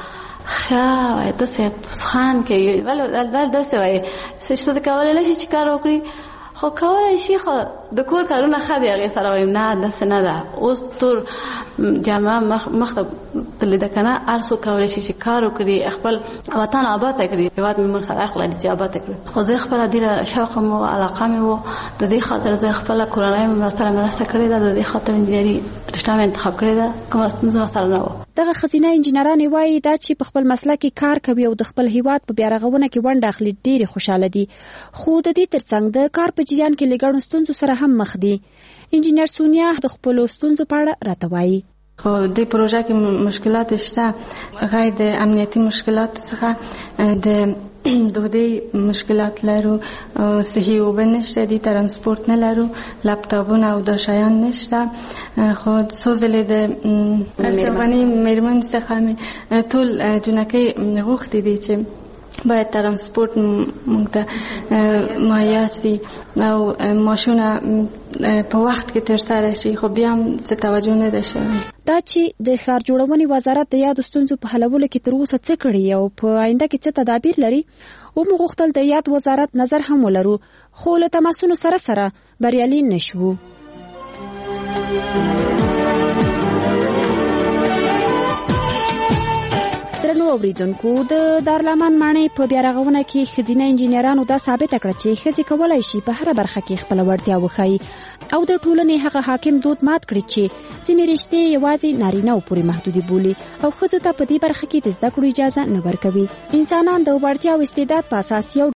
ښه وایي داسې خان کوي ولې داسې وایي څه کولی نه شي چې کار وکړي، خو کولی شي، خو د کور کارونه ښه دي. هغې سره وایم نه داسې نه ده، اوس تور جامعه مخ ته تللې ده که نه، هر څوک کولی شي چې کار وکړي، خپل وطن آباد کړي. هېواد مې موږ سره حق لري چې آباد کړي، خو زه خپله ډېره شوق مې و، علاقه مې و، د دې خاطر زه خپله کورنۍ مې سره مرسته کړې ده، د دې خاطر انجینري رشته مې انتخاب کړې ده، کومه ستونزه ورسره نه وه. دغه ښځینه انجینرانې وایي دا چې په خپل مسلک کې کار کوي او د خپل هېواد په بیارغونه کې ونډه اخلي ډېرې خوشحاله دي، خو د دې ترڅنګ د کار په جریان کې له ګڼو ستونزو سره هم مخ دي. انجینر سونیا د خپلو ستونزو په اړه راته وایي. خو دې پروژه کې مشکلات شته، غیر د امنیتي مشکلاتو څخه د ډوډۍ مشکلات لرو، صحي اوبه نشته دي، ترانسپورت نه لرو، لپټاپونه او دا شیان نشته. خو څو ځلې د افغاني میرمن څخه مې ټول جنکۍ غوښتي دي چې باید ترانسپورت موږ ته مهیا شي او ماشونه په وخت کې ترسره شي، خو بیا هم څه توجه نه ده شوې. دا چې د ښار جوړونې وزارت د یادو ستونزو په حلولو کې تر اوسه څه کړي او په آینده کې څه تدابیر لري، ومو غوښتل د یاد وزارت نظر هم ولرو، خو له تماسونو سره سره بریالي نشو. درنو اوریدونکو، د دارالامان ماڼۍ په بیارغونه کې ښځینه انجینرانو دا ثابته کړه چې ښځې کولی شي په هره برخه کې خپله وړتیا وښایي او د ټولنې هغه حاکم دود مات کړي چې ځینې رشتې یوازې نارینه‌و پورې محدودې بولي او ښځو ته په دې برخه کې د زده کړو اجازه نه ورکوي. انسانان د وړتیا او استعداد په اساس یو